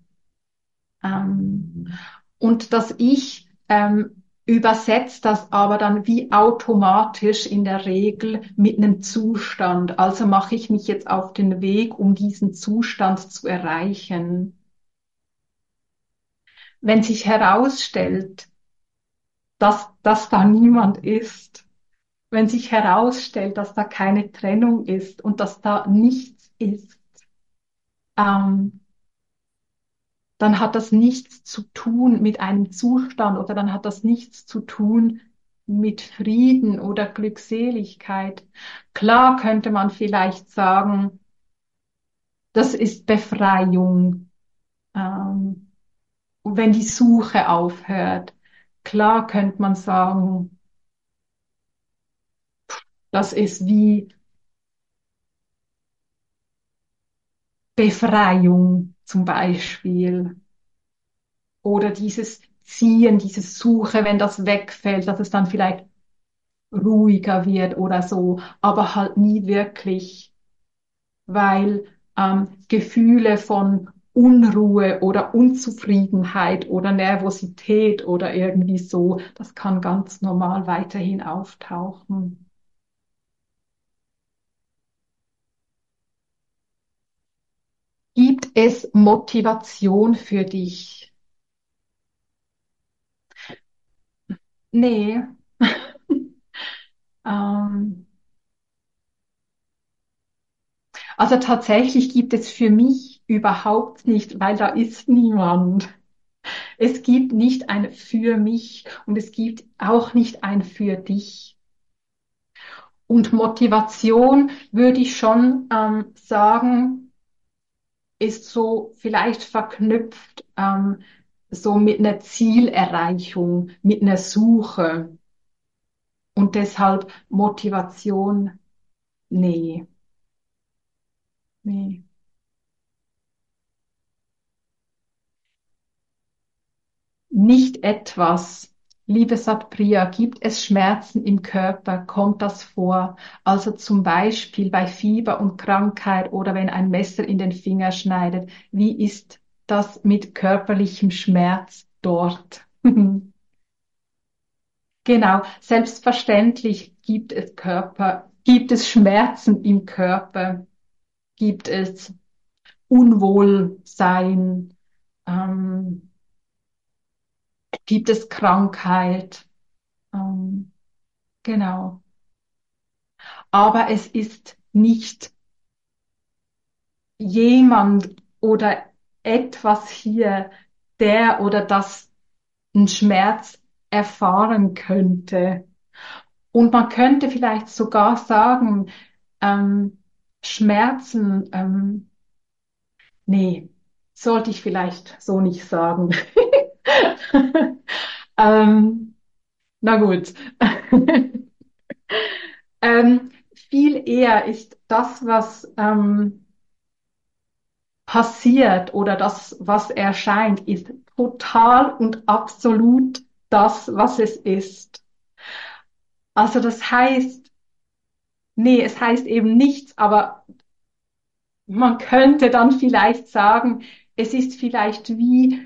Und dass ich übersetzt das aber dann wie automatisch in der Regel mit einem Zustand. Also mache ich mich jetzt auf den Weg, um diesen Zustand zu erreichen. Wenn sich herausstellt, dass da niemand ist, wenn sich herausstellt, dass da keine Trennung ist und dass da nichts ist, ähm, dann hat das nichts zu tun mit einem Zustand oder dann hat das nichts zu tun mit Frieden oder Glückseligkeit. Klar könnte man vielleicht sagen, das ist Befreiung. wenn die Suche aufhört. Klar könnte man sagen, das ist wie Befreiung zum Beispiel. Oder dieses Ziehen, dieses Suche, wenn das wegfällt, dass es dann vielleicht ruhiger wird oder so, aber halt nie wirklich, weil Gefühle von Unruhe oder Unzufriedenheit oder Nervosität oder irgendwie so, das kann ganz normal weiterhin auftauchen. Gibt es Motivation für dich? Nee. Ähm, also tatsächlich gibt es für mich überhaupt nicht, weil da ist niemand. Es gibt nicht ein für mich und es gibt auch nicht ein für dich. Und Motivation würde ich schon sagen, ist so vielleicht verknüpft so mit einer Zielerreichung, mit einer Suche. Und deshalb Motivation, nee, nee. Nicht etwas. Liebe Satpriya, gibt es Schmerzen im Körper? Kommt das vor? Also zum Beispiel bei Fieber und Krankheit oder wenn ein Messer in den Finger schneidet. Wie ist das mit körperlichem Schmerz dort? Genau, selbstverständlich gibt es Schmerzen im Körper, gibt es Unwohlsein, ähm, gibt es Krankheit. Ähm, genau. Aber es ist nicht jemand oder etwas hier, der oder das einen Schmerz erfahren könnte. Und man könnte vielleicht sogar sagen, ähm, Schmerzen, nee, sollte ich vielleicht so nicht sagen. ähm, na gut. Viel eher ist das, was passiert oder das, was erscheint, ist total und absolut das, was es ist. Also das heißt, nee, es heißt eben nichts, aber man könnte dann vielleicht sagen, es ist vielleicht wie,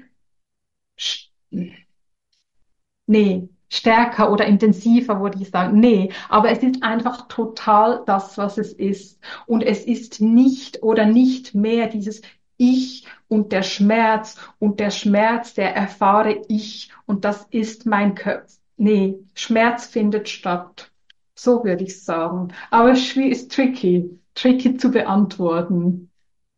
nee, stärker oder intensiver, würde ich sagen. Nee, aber es ist einfach total das, was es ist. Und es ist nicht oder nicht mehr dieses Ich und der Schmerz, der erfahre ich und das ist mein Körper. Nee, Schmerz findet statt. So würde ich sagen. Aber es ist tricky zu beantworten.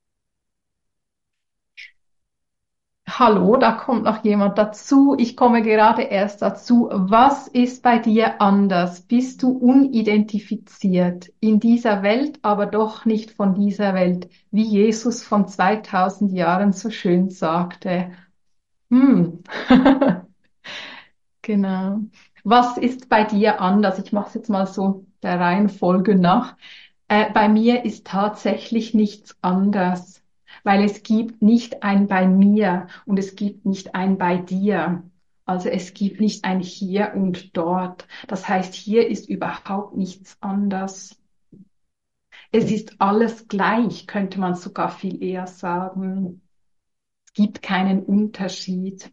Hallo, da kommt noch jemand dazu. Ich komme gerade erst dazu. Was ist bei dir anders? Bist du unidentifiziert in dieser Welt, aber doch nicht von dieser Welt, wie Jesus von 2000 Jahren so schön sagte? Hm. Genau. Was ist bei dir anders? Ich mache es jetzt mal so der Reihenfolge nach. Bei mir ist tatsächlich nichts anders, weil es gibt nicht ein bei mir und es gibt nicht ein bei dir. Also es gibt nicht ein hier und dort. Das heißt, hier ist überhaupt nichts anders. Es ist alles gleich, könnte man sogar viel eher sagen. Es gibt keinen Unterschied.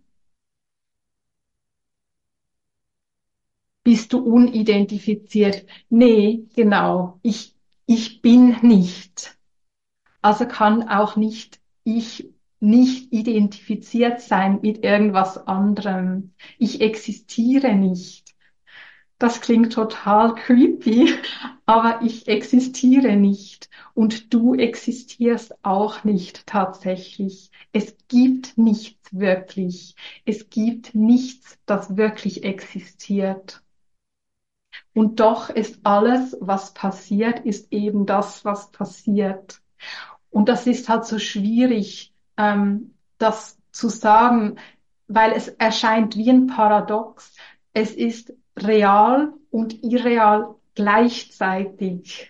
Bist du unidentifiziert? Nee, genau. Ich bin nicht. Also kann auch ich nicht identifiziert sein mit irgendwas anderem. Ich existiere nicht. Das klingt total creepy, aber ich existiere nicht und du existierst auch nicht tatsächlich. Es gibt nichts wirklich. Es gibt nichts, das wirklich existiert. Und doch ist alles, was passiert, ist eben das, was passiert. Und das ist halt so schwierig, das zu sagen. weil es erscheint wie ein Paradox. Es ist real und irreal gleichzeitig.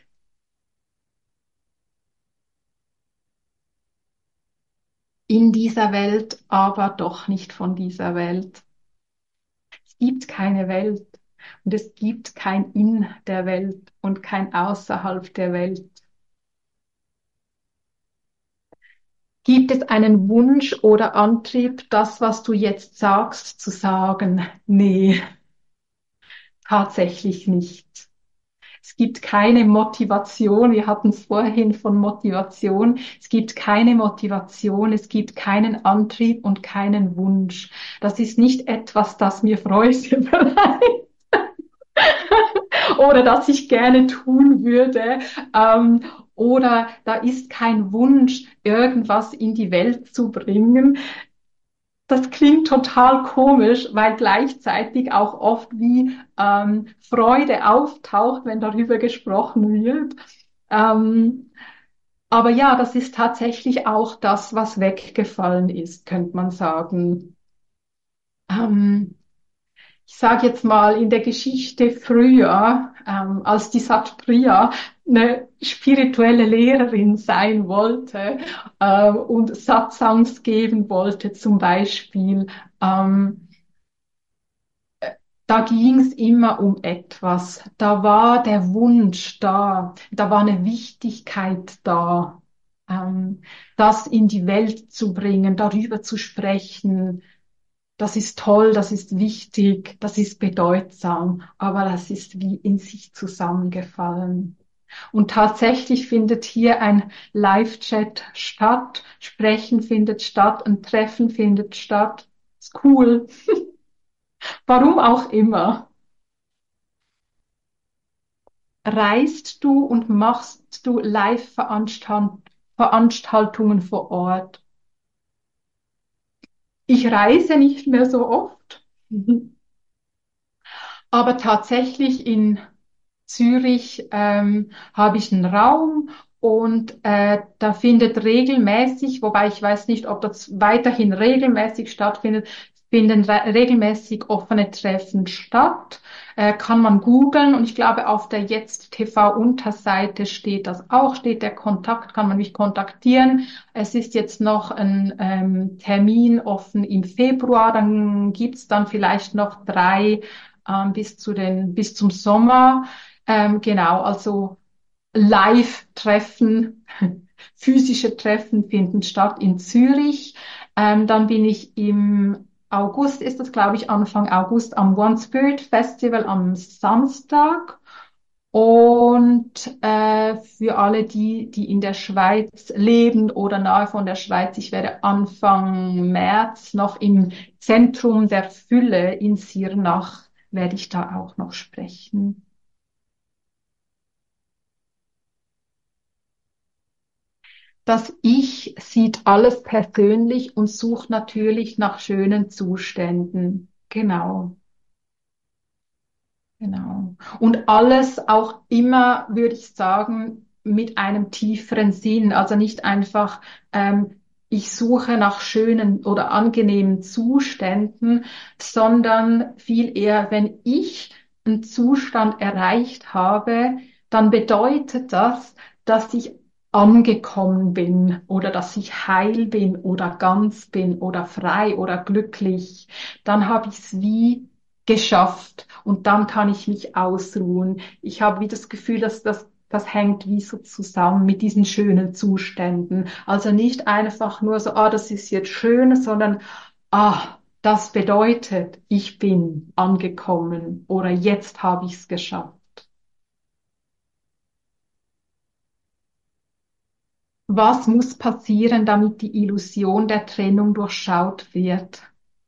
In dieser Welt, aber doch nicht von dieser Welt. Es gibt keine Welt und es gibt kein In der Welt und kein Außerhalb der Welt. Gibt es einen Wunsch oder Antrieb, das, was du jetzt sagst, zu sagen? Nee, tatsächlich nicht. Es gibt keine Motivation. Wir hatten es vorhin von Motivation. Es gibt keine Motivation. Es gibt keinen Antrieb und keinen Wunsch. Das ist nicht etwas, das mir Freude bereitet oder das ich gerne tun würde. Ähm, oder da ist kein Wunsch, irgendwas in die Welt zu bringen. Das klingt total komisch, weil gleichzeitig auch oft wie Freude auftaucht, wenn darüber gesprochen wird. Ähm, aber ja, das ist tatsächlich auch das, was weggefallen ist, könnte man sagen. Ähm, Ich sage jetzt mal in der Geschichte früher, als die Sattriya eine spirituelle Lehrerin sein wollte und Satsangs geben wollte zum Beispiel, ähm, da ging es immer um etwas. Da war der Wunsch da, da war eine Wichtigkeit da, das in die Welt zu bringen, darüber zu sprechen. Das ist toll, das ist wichtig, das ist bedeutsam, aber das ist wie in sich zusammengefallen. Und tatsächlich findet hier ein Live-Chat statt, Sprechen findet statt, ein Treffen findet statt. Ist cool. Warum auch immer. Reist du und machst du Live-Veranstaltungen vor Ort? Ich reise nicht mehr so oft, aber tatsächlich in Zürich habe ich einen Raum und da findet regelmäßig, wobei ich weiß nicht, ob das weiterhin regelmäßig stattfindet, finden regelmäßig offene Treffen statt. Kann man googeln und ich glaube, auf der Jetzt TV Unterseite steht das auch, steht der Kontakt, kann man mich kontaktieren. Es ist jetzt noch ein Termin offen im Februar, dann gibt's dann vielleicht noch drei bis zum Sommer. Genau, also Live-Treffen, physische Treffen finden statt in Zürich. Dann bin ich im August, ist das glaube ich Anfang August, am One Spirit Festival am Samstag. Und für alle die, die in der Schweiz leben oder nahe von der Schweiz, ich werde Anfang März noch im Zentrum der Fülle in Sirnach, werde ich da auch noch sprechen. Das Ich sieht alles persönlich und sucht natürlich nach schönen Zuständen. Genau, genau. Und alles auch immer, würde ich sagen, mit einem tieferen Sinn. Also nicht einfach, ich suche nach schönen oder angenehmen Zuständen, sondern viel eher, wenn ich einen Zustand erreicht habe, dann bedeutet das, dass ich angekommen bin oder dass ich heil bin oder ganz bin oder frei oder glücklich, dann habe ich es wie geschafft und dann kann ich mich ausruhen. Ich habe wie das Gefühl, dass das hängt wie so zusammen mit diesen schönen Zuständen. Also nicht einfach nur so, ah, das ist jetzt schön, sondern, ah, das bedeutet, ich bin angekommen oder jetzt habe ich es geschafft. Was muss passieren, damit die Illusion der Trennung durchschaut wird?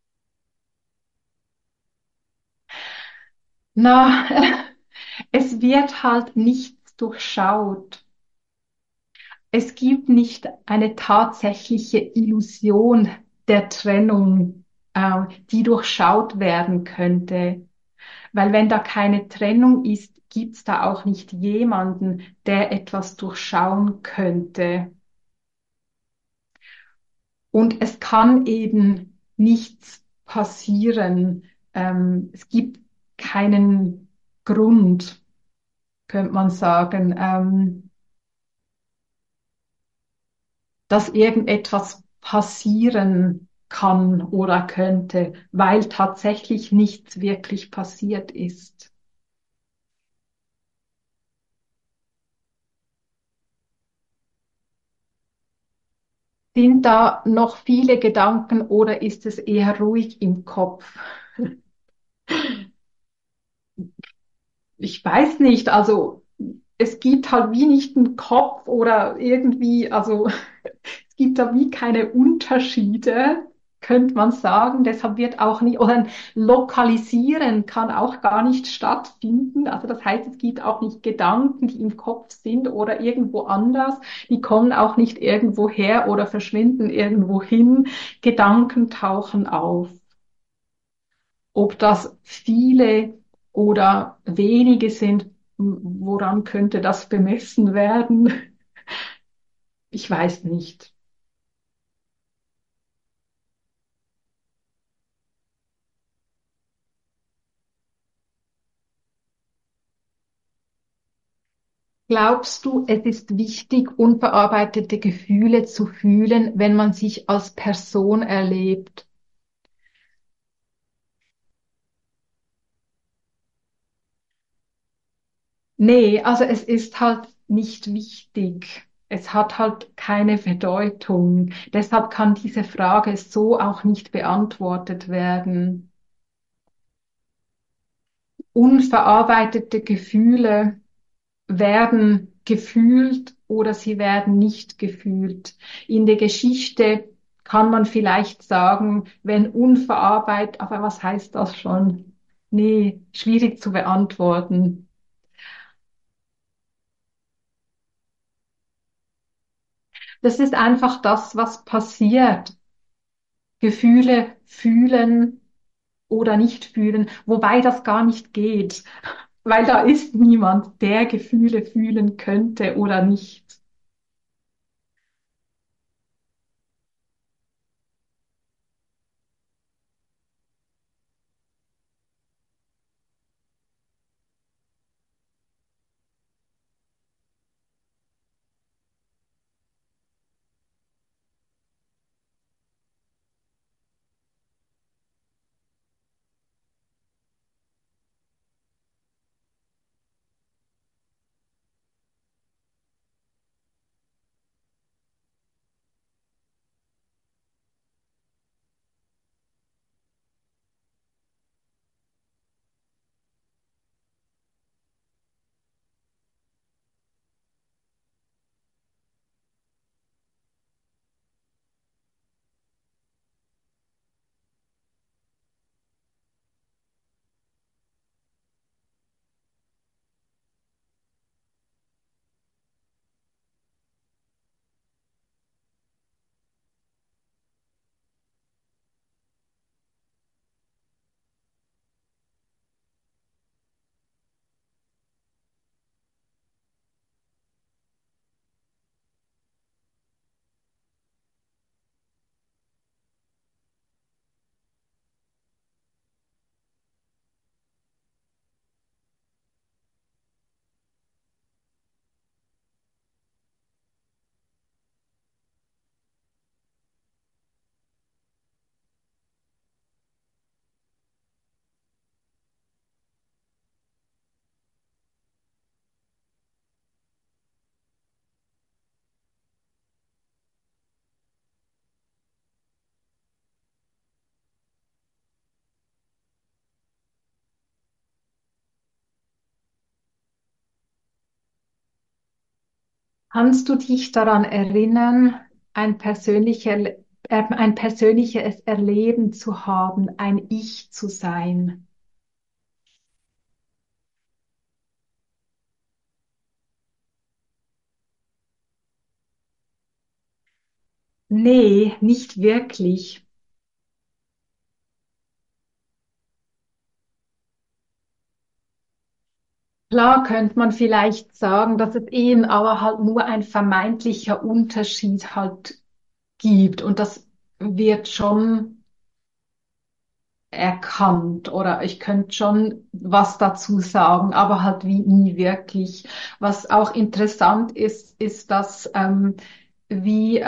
Na, es wird halt nichts durchschaut. Es gibt nicht eine tatsächliche Illusion der Trennung, die durchschaut werden könnte. Weil wenn da keine Trennung ist, gibt's da auch nicht jemanden, der etwas durchschauen könnte. Und es kann eben nichts passieren. Es gibt keinen Grund, könnte man sagen, dass irgendetwas passieren kann oder könnte, weil tatsächlich nichts wirklich passiert ist. Sind da noch viele Gedanken oder ist es eher ruhig im Kopf? Ich weiß nicht, also es gibt halt wie nicht einen Kopf oder irgendwie, also es gibt da wie keine Unterschiede, könnte man sagen. Deshalb wird auch nicht, oder ein Lokalisieren kann auch gar nicht stattfinden. Also das heißt, es gibt auch nicht Gedanken, die im Kopf sind oder irgendwo anders. Die kommen auch nicht irgendwo her oder verschwinden irgendwo hin. Gedanken tauchen auf. Ob das viele oder wenige sind, woran könnte das bemessen werden? Ich weiß nicht. Glaubst du, es ist wichtig, unverarbeitete Gefühle zu fühlen, wenn man sich als Person erlebt? Nee, also es ist halt nicht wichtig. Es hat halt keine Bedeutung. Deshalb kann diese Frage so auch nicht beantwortet werden. Unverarbeitete Gefühle werden gefühlt oder sie werden nicht gefühlt. In der Geschichte kann man vielleicht sagen, wenn unverarbeitet, aber was heißt das schon? Nee, schwierig zu beantworten. Das ist einfach das, was passiert. Gefühle fühlen oder nicht fühlen, wobei das gar nicht geht, weil da ist niemand, der Gefühle fühlen könnte oder nicht. Kannst du dich daran erinnern, ein persönliches Erleben zu haben, ein Ich zu sein? Nee, nicht wirklich. Klar könnte man vielleicht sagen, dass es eben aber halt nur ein vermeintlicher Unterschied halt gibt. Und das wird schon erkannt oder ich könnte schon was dazu sagen, aber halt wie nie wirklich. Was auch interessant ist, ist, dass wie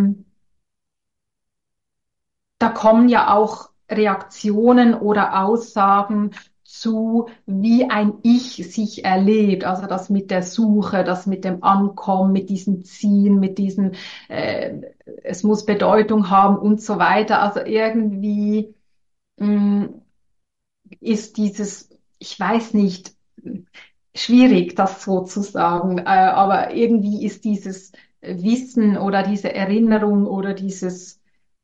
da kommen ja auch Reaktionen oder Aussagen zu, wie ein Ich sich erlebt. Also das mit der Suche, das mit dem Ankommen, mit diesem Ziehen, mit diesem, äh, es muss Bedeutung haben und so weiter. Also irgendwie mh, ist dieses, ich weiß nicht, schwierig, das so zu sagen, aber irgendwie ist dieses Wissen oder diese Erinnerung oder dieses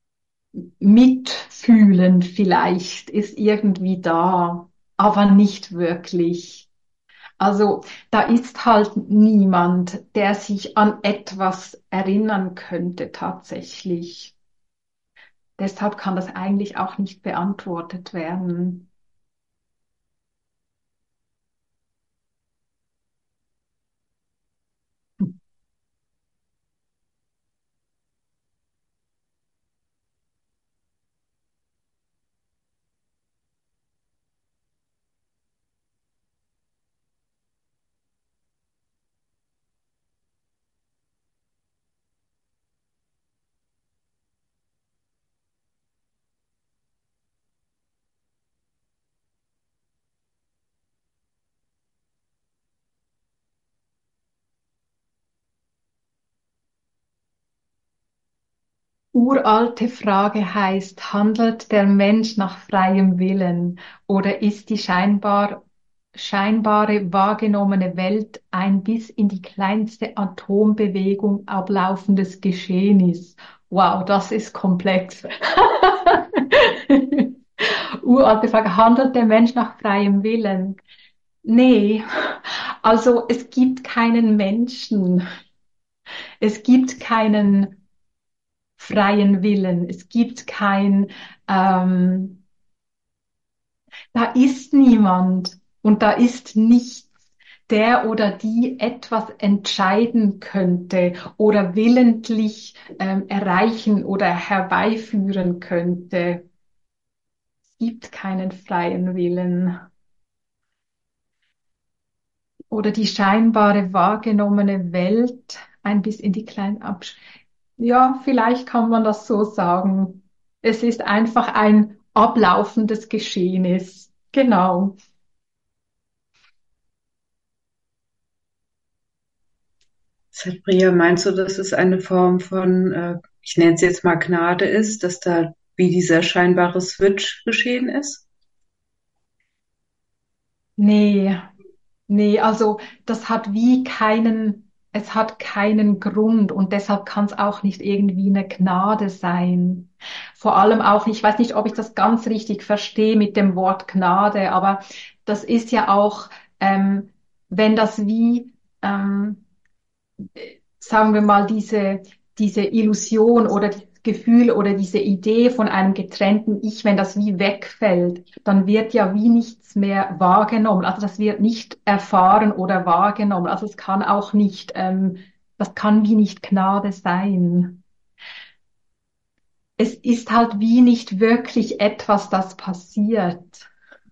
Mitfühlen vielleicht ist irgendwie da, aber nicht wirklich. Also da ist halt niemand, der sich an etwas erinnern könnte tatsächlich. Deshalb kann das eigentlich auch nicht beantwortet werden. Uralte Frage heißt, handelt der Mensch nach freiem Willen oder ist die scheinbare wahrgenommene Welt ein bis in die kleinste Atombewegung ablaufendes Geschehnis? Wow, das ist komplex. Uralte Frage, handelt der Mensch nach freiem Willen? Nee, also es gibt keinen Menschen, es gibt keinen freien Willen. Es gibt ähm, da ist niemand und da ist nichts, der oder die etwas entscheiden könnte oder willentlich erreichen oder herbeiführen könnte. Es gibt keinen freien Willen. Oder die scheinbare wahrgenommene Welt ein bis in die kleinen Absch Ja, vielleicht kann man das so sagen. Es ist einfach ein ablaufendes Geschehnis. Genau.
Sabria, meinst du, dass es eine Form von, ich nenne es jetzt mal Gnade ist, dass da wie dieser scheinbare Switch geschehen ist?
Nee, nee, also das hat wie es hat keinen Grund und deshalb kann es auch nicht irgendwie eine Gnade sein. Vor allem auch, ich weiß nicht, ob ich das ganz richtig verstehe mit dem Wort Gnade, aber das ist ja auch, ähm, wenn das wie, sagen wir mal, diese Illusion oder das Gefühl oder diese Idee von einem getrennten Ich, wenn das wie wegfällt, dann wird ja wie nichts mehr wahrgenommen. Also das wird nicht erfahren oder wahrgenommen. Also es kann auch nicht, das kann wie nicht Gnade sein. Es ist halt wie nicht wirklich etwas, das passiert.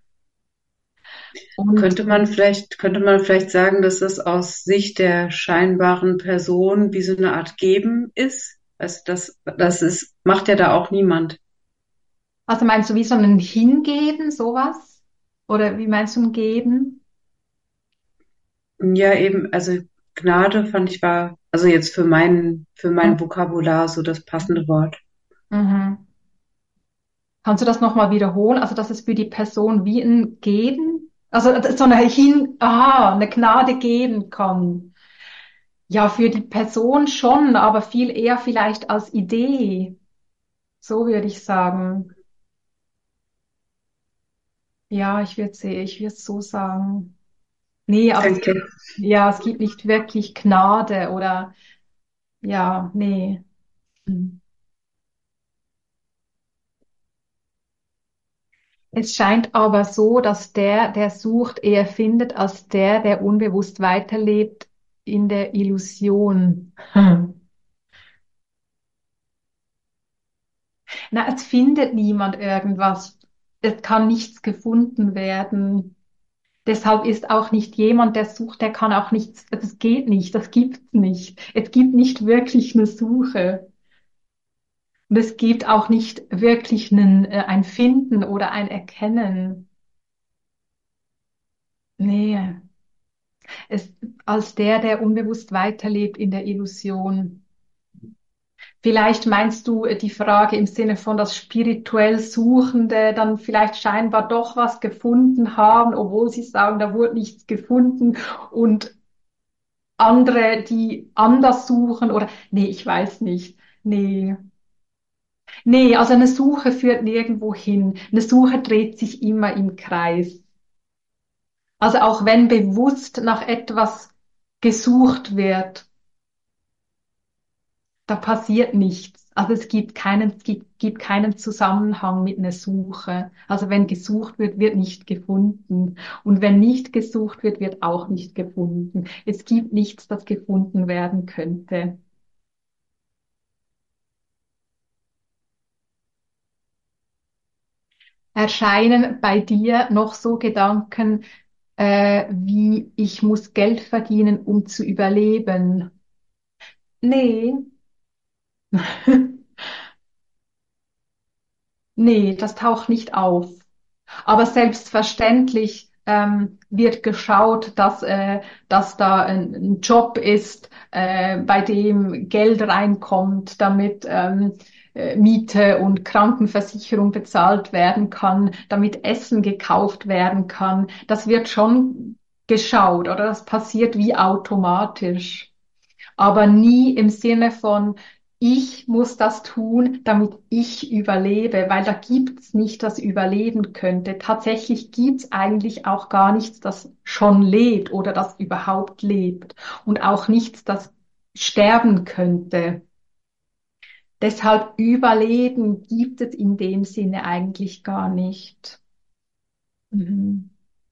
Und
Könnte man vielleicht sagen, dass das aus Sicht der scheinbaren Person wie so eine Art Geben ist? Also das ist, macht ja da auch niemand.
also meinst du wie so ein Hingeben, sowas? Oder wie meinst du ein Geben?
Ja, eben, also Gnade fand ich war, also jetzt für mein Vokabular so das passende Wort.
Mhm. Kannst du das nochmal wiederholen? Also, dass es für die Person wie ein Geben, also so eine Gnade geben kann. Ja, für die Person schon, aber viel eher vielleicht als Idee. So würde ich sagen. Ja, ich würde so sagen. Nee, aber
Danke.
ja, es gibt nicht wirklich Gnade oder, ja, nee. Hm. Es scheint aber so, dass der sucht, eher findet, als der unbewusst weiterlebt in der Illusion. Hm. Na, es findet niemand irgendwas. es kann nichts gefunden werden. Deshalb ist auch nicht jemand, der sucht, der kann auch nichts, das geht nicht, das gibt's nicht. Es gibt nicht wirklich eine Suche. Und es gibt auch nicht wirklich ein Finden oder ein Erkennen. Nee, es, als der unbewusst weiterlebt in der Illusion. Vielleicht meinst du die Frage im Sinne von das spirituell Suchende dann vielleicht scheinbar doch was gefunden haben, obwohl sie sagen, da wurde nichts gefunden und andere, die anders suchen oder nee, ich weiß nicht. Nee. Nee, also eine Suche führt nirgendwo hin. Eine Suche dreht sich immer im Kreis. Also auch wenn bewusst nach etwas gesucht wird, da passiert nichts. Also es gibt keinen Zusammenhang mit einer Suche. Also wenn gesucht wird, wird nicht gefunden. Und wenn nicht gesucht wird, wird auch nicht gefunden. Es gibt nichts, das gefunden werden könnte. Erscheinen bei dir noch so Gedanken, wie ich muss Geld verdienen, um zu überleben? Nee, nee, das taucht nicht auf. Aber selbstverständlich wird geschaut, dass da ein Job ist, bei dem Geld reinkommt, damit Miete und Krankenversicherung bezahlt werden kann, damit Essen gekauft werden kann. Das wird schon geschaut, oder das passiert wie automatisch, aber nie im Sinne von, ich muss das tun, damit ich überlebe, weil da gibt's nicht, das überleben könnte. Tatsächlich gibt's eigentlich auch gar nichts, das schon lebt oder das überhaupt lebt und auch nichts, das sterben könnte. Deshalb Überleben gibt es in dem Sinne eigentlich gar nicht. Mhm.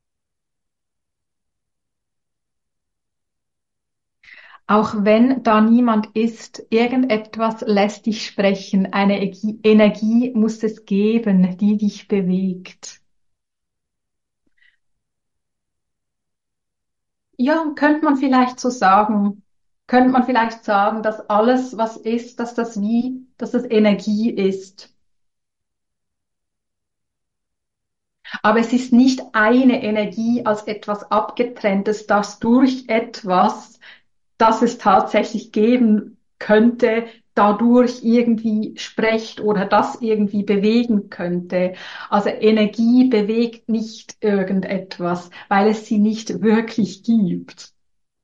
Auch wenn da niemand ist, irgendetwas lässt dich sprechen. Eine Energie muss es geben, die dich bewegt. Ja, könnte man vielleicht so sagen. Könnte man vielleicht sagen, dass alles, was ist, dass das Energie ist. Aber es ist nicht eine Energie als etwas Abgetrenntes, das durch etwas, das es tatsächlich geben könnte, dadurch irgendwie sprecht oder das irgendwie bewegen könnte. Also Energie bewegt nicht irgendetwas, weil es sie nicht wirklich gibt.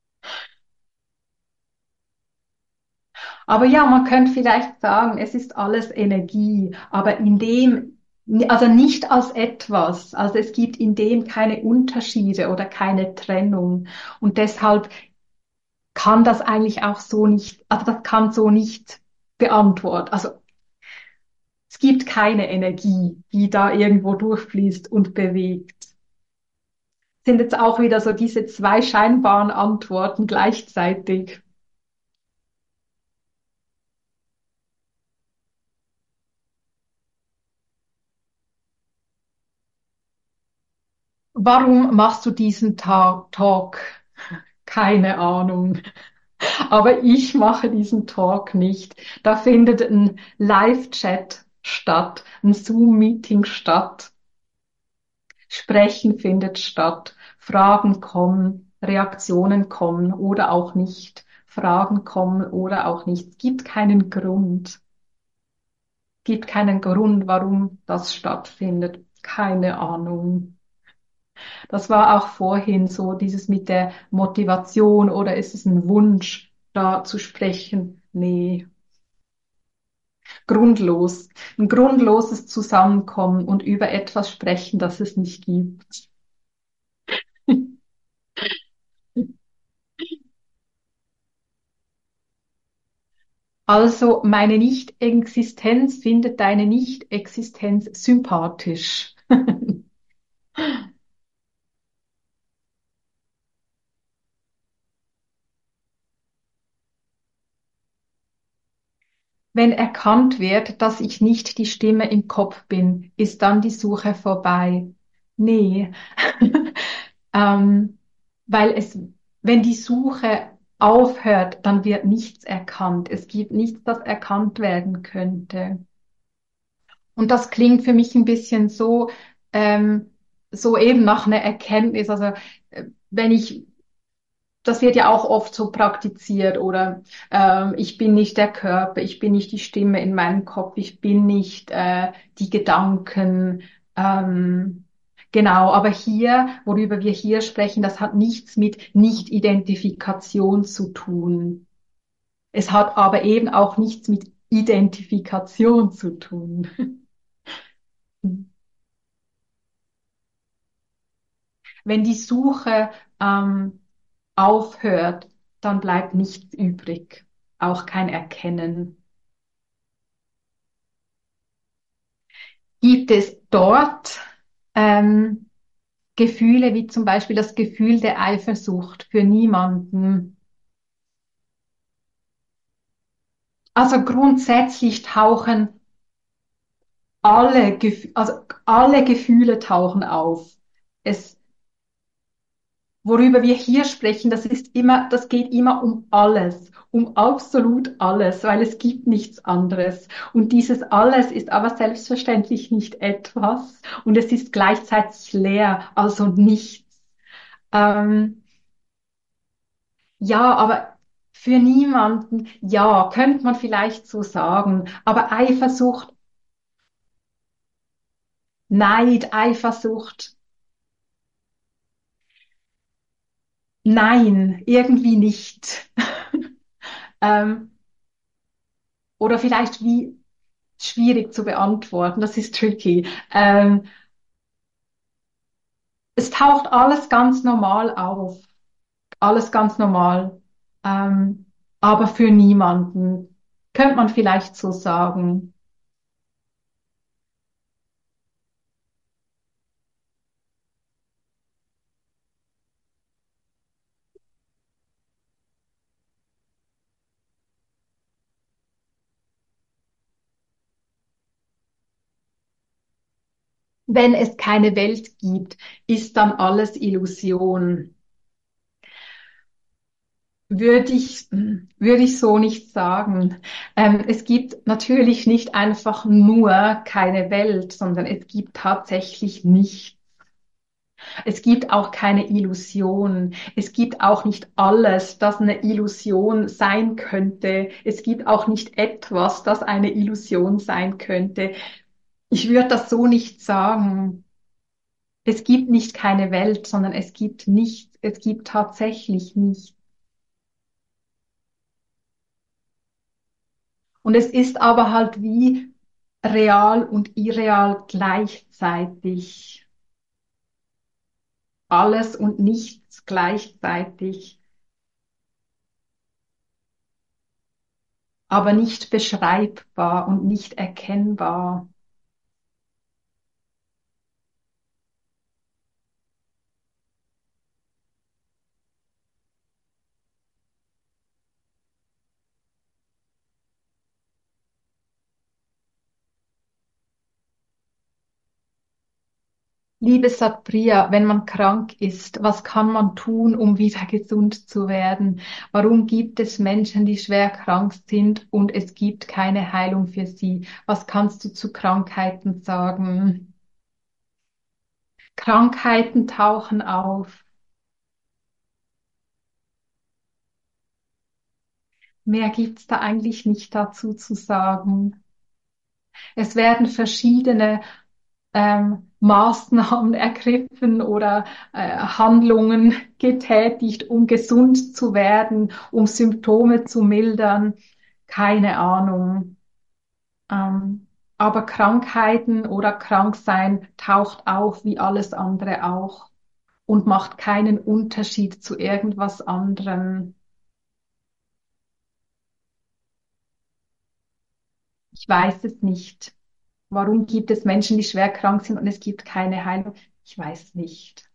Aber ja, man könnte vielleicht sagen, es ist alles Energie, aber in dem, also nicht als etwas. Also es gibt in dem keine Unterschiede oder keine Trennung. Und deshalb kann das eigentlich auch so nicht, also das kann so nicht beantworten. Also es gibt keine Energie, die da irgendwo durchfließt und bewegt. Sind jetzt auch wieder so diese zwei scheinbaren Antworten gleichzeitig. Warum machst du diesen Talk? Keine Ahnung. Aber ich mache diesen Talk nicht. Da findet ein Live-Chat statt, ein Zoom-Meeting statt. Sprechen findet statt. Fragen kommen, Reaktionen kommen oder auch nicht. Fragen kommen oder auch nicht. Es gibt keinen Grund. Gibt keinen Grund, warum das stattfindet. Keine Ahnung. Das war auch vorhin so, dieses mit der Motivation oder ist es ein Wunsch, da zu sprechen? Nee, grundlos. Ein grundloses Zusammenkommen und über etwas sprechen, das es nicht gibt. Also meine Nicht-Existenz findet deine Nicht-Existenz sympathisch. wenn erkannt wird, dass ich nicht die Stimme im Kopf bin, ist dann die Suche vorbei? Nee. Ähm, weil wenn die Suche aufhört, dann wird nichts erkannt. Es gibt nichts, das erkannt werden könnte. Und das klingt für mich ein bisschen so, so eben nach einer Erkenntnis. Also, wenn ich das wird ja auch oft so praktiziert, oder ich bin nicht der Körper, ich bin nicht die Stimme in meinem Kopf, ich bin nicht die Gedanken. Ähm, genau, aber hier, worüber wir hier sprechen, das hat nichts mit Nicht-Identifikation zu tun. Es hat aber eben auch nichts mit Identifikation zu tun. Wenn die Suche aufhört, dann bleibt nichts übrig, auch kein Erkennen. Gibt es dort ähm, Gefühle wie zum Beispiel das Gefühl der Eifersucht für niemanden? Also grundsätzlich tauchen alle Gefühle tauchen auf. Es Worüber wir hier sprechen, das geht immer um alles, um absolut alles, weil es gibt nichts anderes. Und dieses alles ist aber selbstverständlich nicht etwas und es ist gleichzeitig leer, also nichts. Ähm, ja, aber für niemanden, ja, könnte man vielleicht so sagen. Aber Eifersucht, Neid, Eifersucht, nein, irgendwie nicht. Ähm, oder vielleicht wie schwierig zu beantworten, das ist tricky. Es taucht alles ganz normal auf, alles ganz normal, ähm, aber für niemanden, könnte man vielleicht so sagen. Wenn es keine Welt gibt, ist dann alles Illusion. Würde ich so nicht sagen. Es gibt natürlich nicht einfach nur keine Welt, sondern es gibt tatsächlich nichts. Es gibt auch keine Illusion. Es gibt auch nicht alles, das eine Illusion sein könnte. Es gibt auch nicht etwas, das eine Illusion sein könnte. Ich würde das so nicht sagen. Es gibt nicht keine Welt, sondern es gibt nichts. Es gibt tatsächlich nichts. Und es ist aber halt wie real und irreal gleichzeitig. Alles und nichts gleichzeitig. Aber nicht beschreibbar und nicht erkennbar. Liebe Satpriya, wenn man krank ist, was kann man tun, um wieder gesund zu werden? Warum gibt es Menschen, die schwer krank sind und es gibt keine Heilung für sie? Was kannst du zu Krankheiten sagen? Krankheiten tauchen auf. Mehr gibt's da eigentlich nicht dazu zu sagen. Es werden verschiedene Maßnahmen ergriffen oder Handlungen getätigt, um gesund zu werden, um Symptome zu mildern. Keine Ahnung. Ähm, aber Krankheiten oder Kranksein taucht auf wie alles andere auch und macht keinen Unterschied zu irgendwas anderem. Ich weiß es nicht. Warum gibt es Menschen, die schwer krank sind und es gibt keine Heilung? Ich weiß nicht.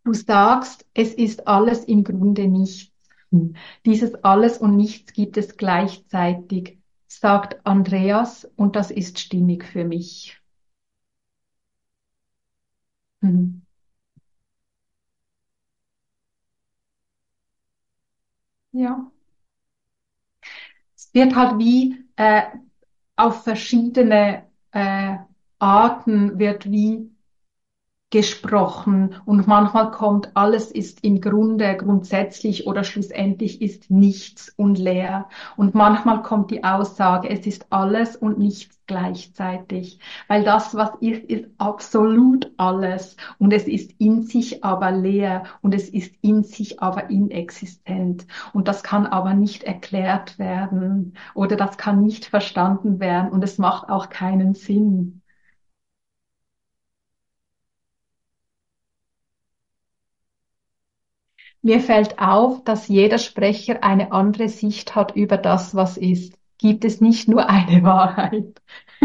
Du sagst, es ist alles im Grunde nichts. Dieses Alles und Nichts gibt es gleichzeitig, sagt Andreas, und das ist stimmig für mich. Mhm. Ja. Es wird halt wie auf verschiedene Arten wird wie gesprochen und manchmal kommt, alles ist im Grunde grundsätzlich oder schlussendlich ist nichts und leer. Und manchmal kommt die Aussage, es ist alles und nichts gleichzeitig, weil das, was ist, ist absolut alles und es ist in sich aber leer und es ist in sich aber inexistent und das kann aber nicht erklärt werden oder das kann nicht verstanden werden und es macht auch keinen Sinn. Mir fällt auf, dass jeder Sprecher eine andere Sicht hat über das, was ist. Gibt es nicht nur eine Wahrheit?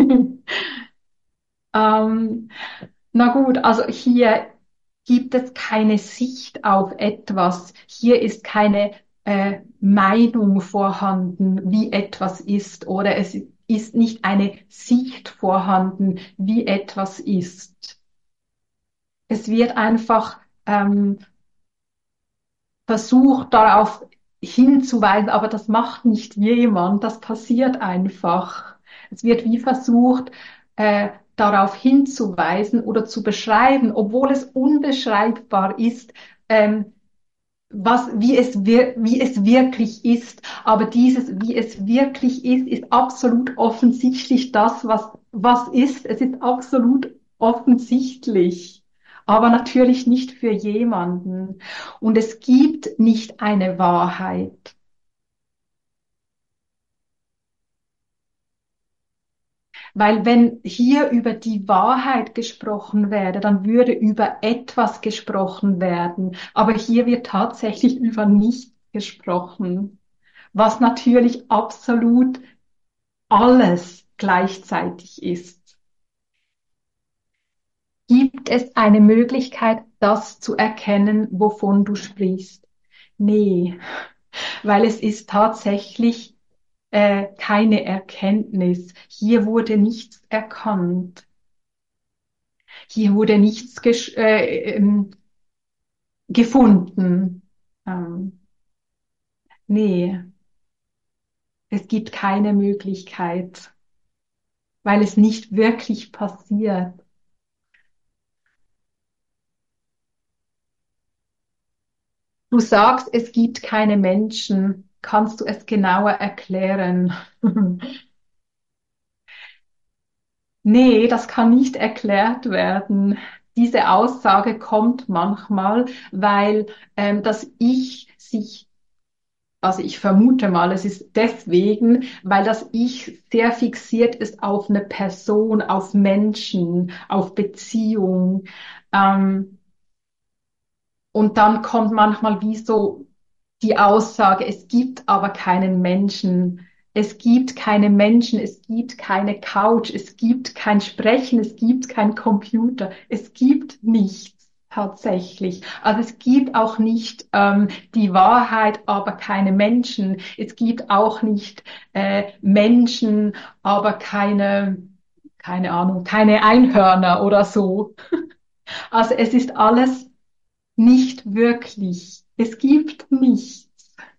ähm, na gut, also hier gibt es keine Sicht auf etwas. Hier ist keine Meinung vorhanden, wie etwas ist, oder es ist nicht eine Sicht vorhanden, wie etwas ist. Es wird einfach versucht darauf hinzuweisen, aber das macht nicht jemand, das passiert einfach. Es wird wie versucht, darauf hinzuweisen oder zu beschreiben, obwohl es unbeschreibbar ist, wie es wirklich ist. Aber dieses, wie es wirklich ist absolut offensichtlich das, was ist. Es ist absolut offensichtlich. Aber natürlich nicht für jemanden. Und es gibt nicht eine Wahrheit. Weil wenn hier über die Wahrheit gesprochen werde, dann würde über etwas gesprochen werden. Aber hier wird tatsächlich über nichts gesprochen, was natürlich absolut alles gleichzeitig ist. Gibt es eine Möglichkeit, das zu erkennen, wovon du sprichst? Nee, weil es ist tatsächlich keine Erkenntnis. Hier wurde nichts erkannt. Hier wurde nichts gefunden. Nee, es gibt keine Möglichkeit, weil es nicht wirklich passiert. Du sagst, es gibt keine Menschen. Kannst du es genauer erklären? Nee, das kann nicht erklärt werden. Diese Aussage kommt manchmal, weil das Ich sich, also ich vermute mal, es ist deswegen, weil das Ich sehr fixiert ist auf eine Person, auf Menschen, auf Beziehung. Ähm, und dann kommt manchmal wie so die Aussage, es gibt aber keinen Menschen. Es gibt keine Menschen, es gibt keine Couch, es gibt kein Sprechen, es gibt kein Computer, es gibt nichts tatsächlich. Also es gibt auch nicht die Wahrheit, aber keine Menschen. Es gibt auch nicht Menschen, aber keine Ahnung, keine Einhörner oder so. Also es ist alles nicht wirklich. Es gibt nichts.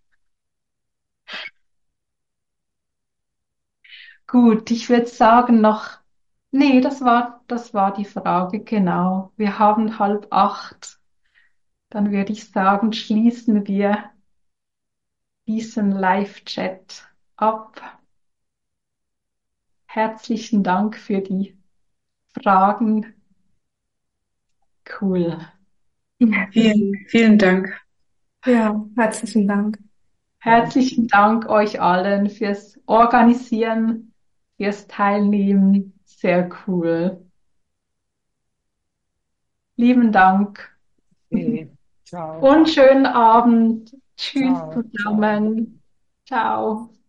Gut, ich würde sagen noch, nee, das war die Frage, genau. Wir haben 7:30. Dann würde ich sagen, schließen wir diesen Live-Chat ab. Herzlichen Dank für die Fragen. Cool.
Vielen Dank.
Ja, herzlichen Dank.
Herzlichen Dank euch allen fürs Organisieren, fürs Teilnehmen. Sehr cool. Lieben Dank
Okay. Ciao.
und schönen Abend. Tschüss
Ciao. Ciao.
zusammen. Ciao.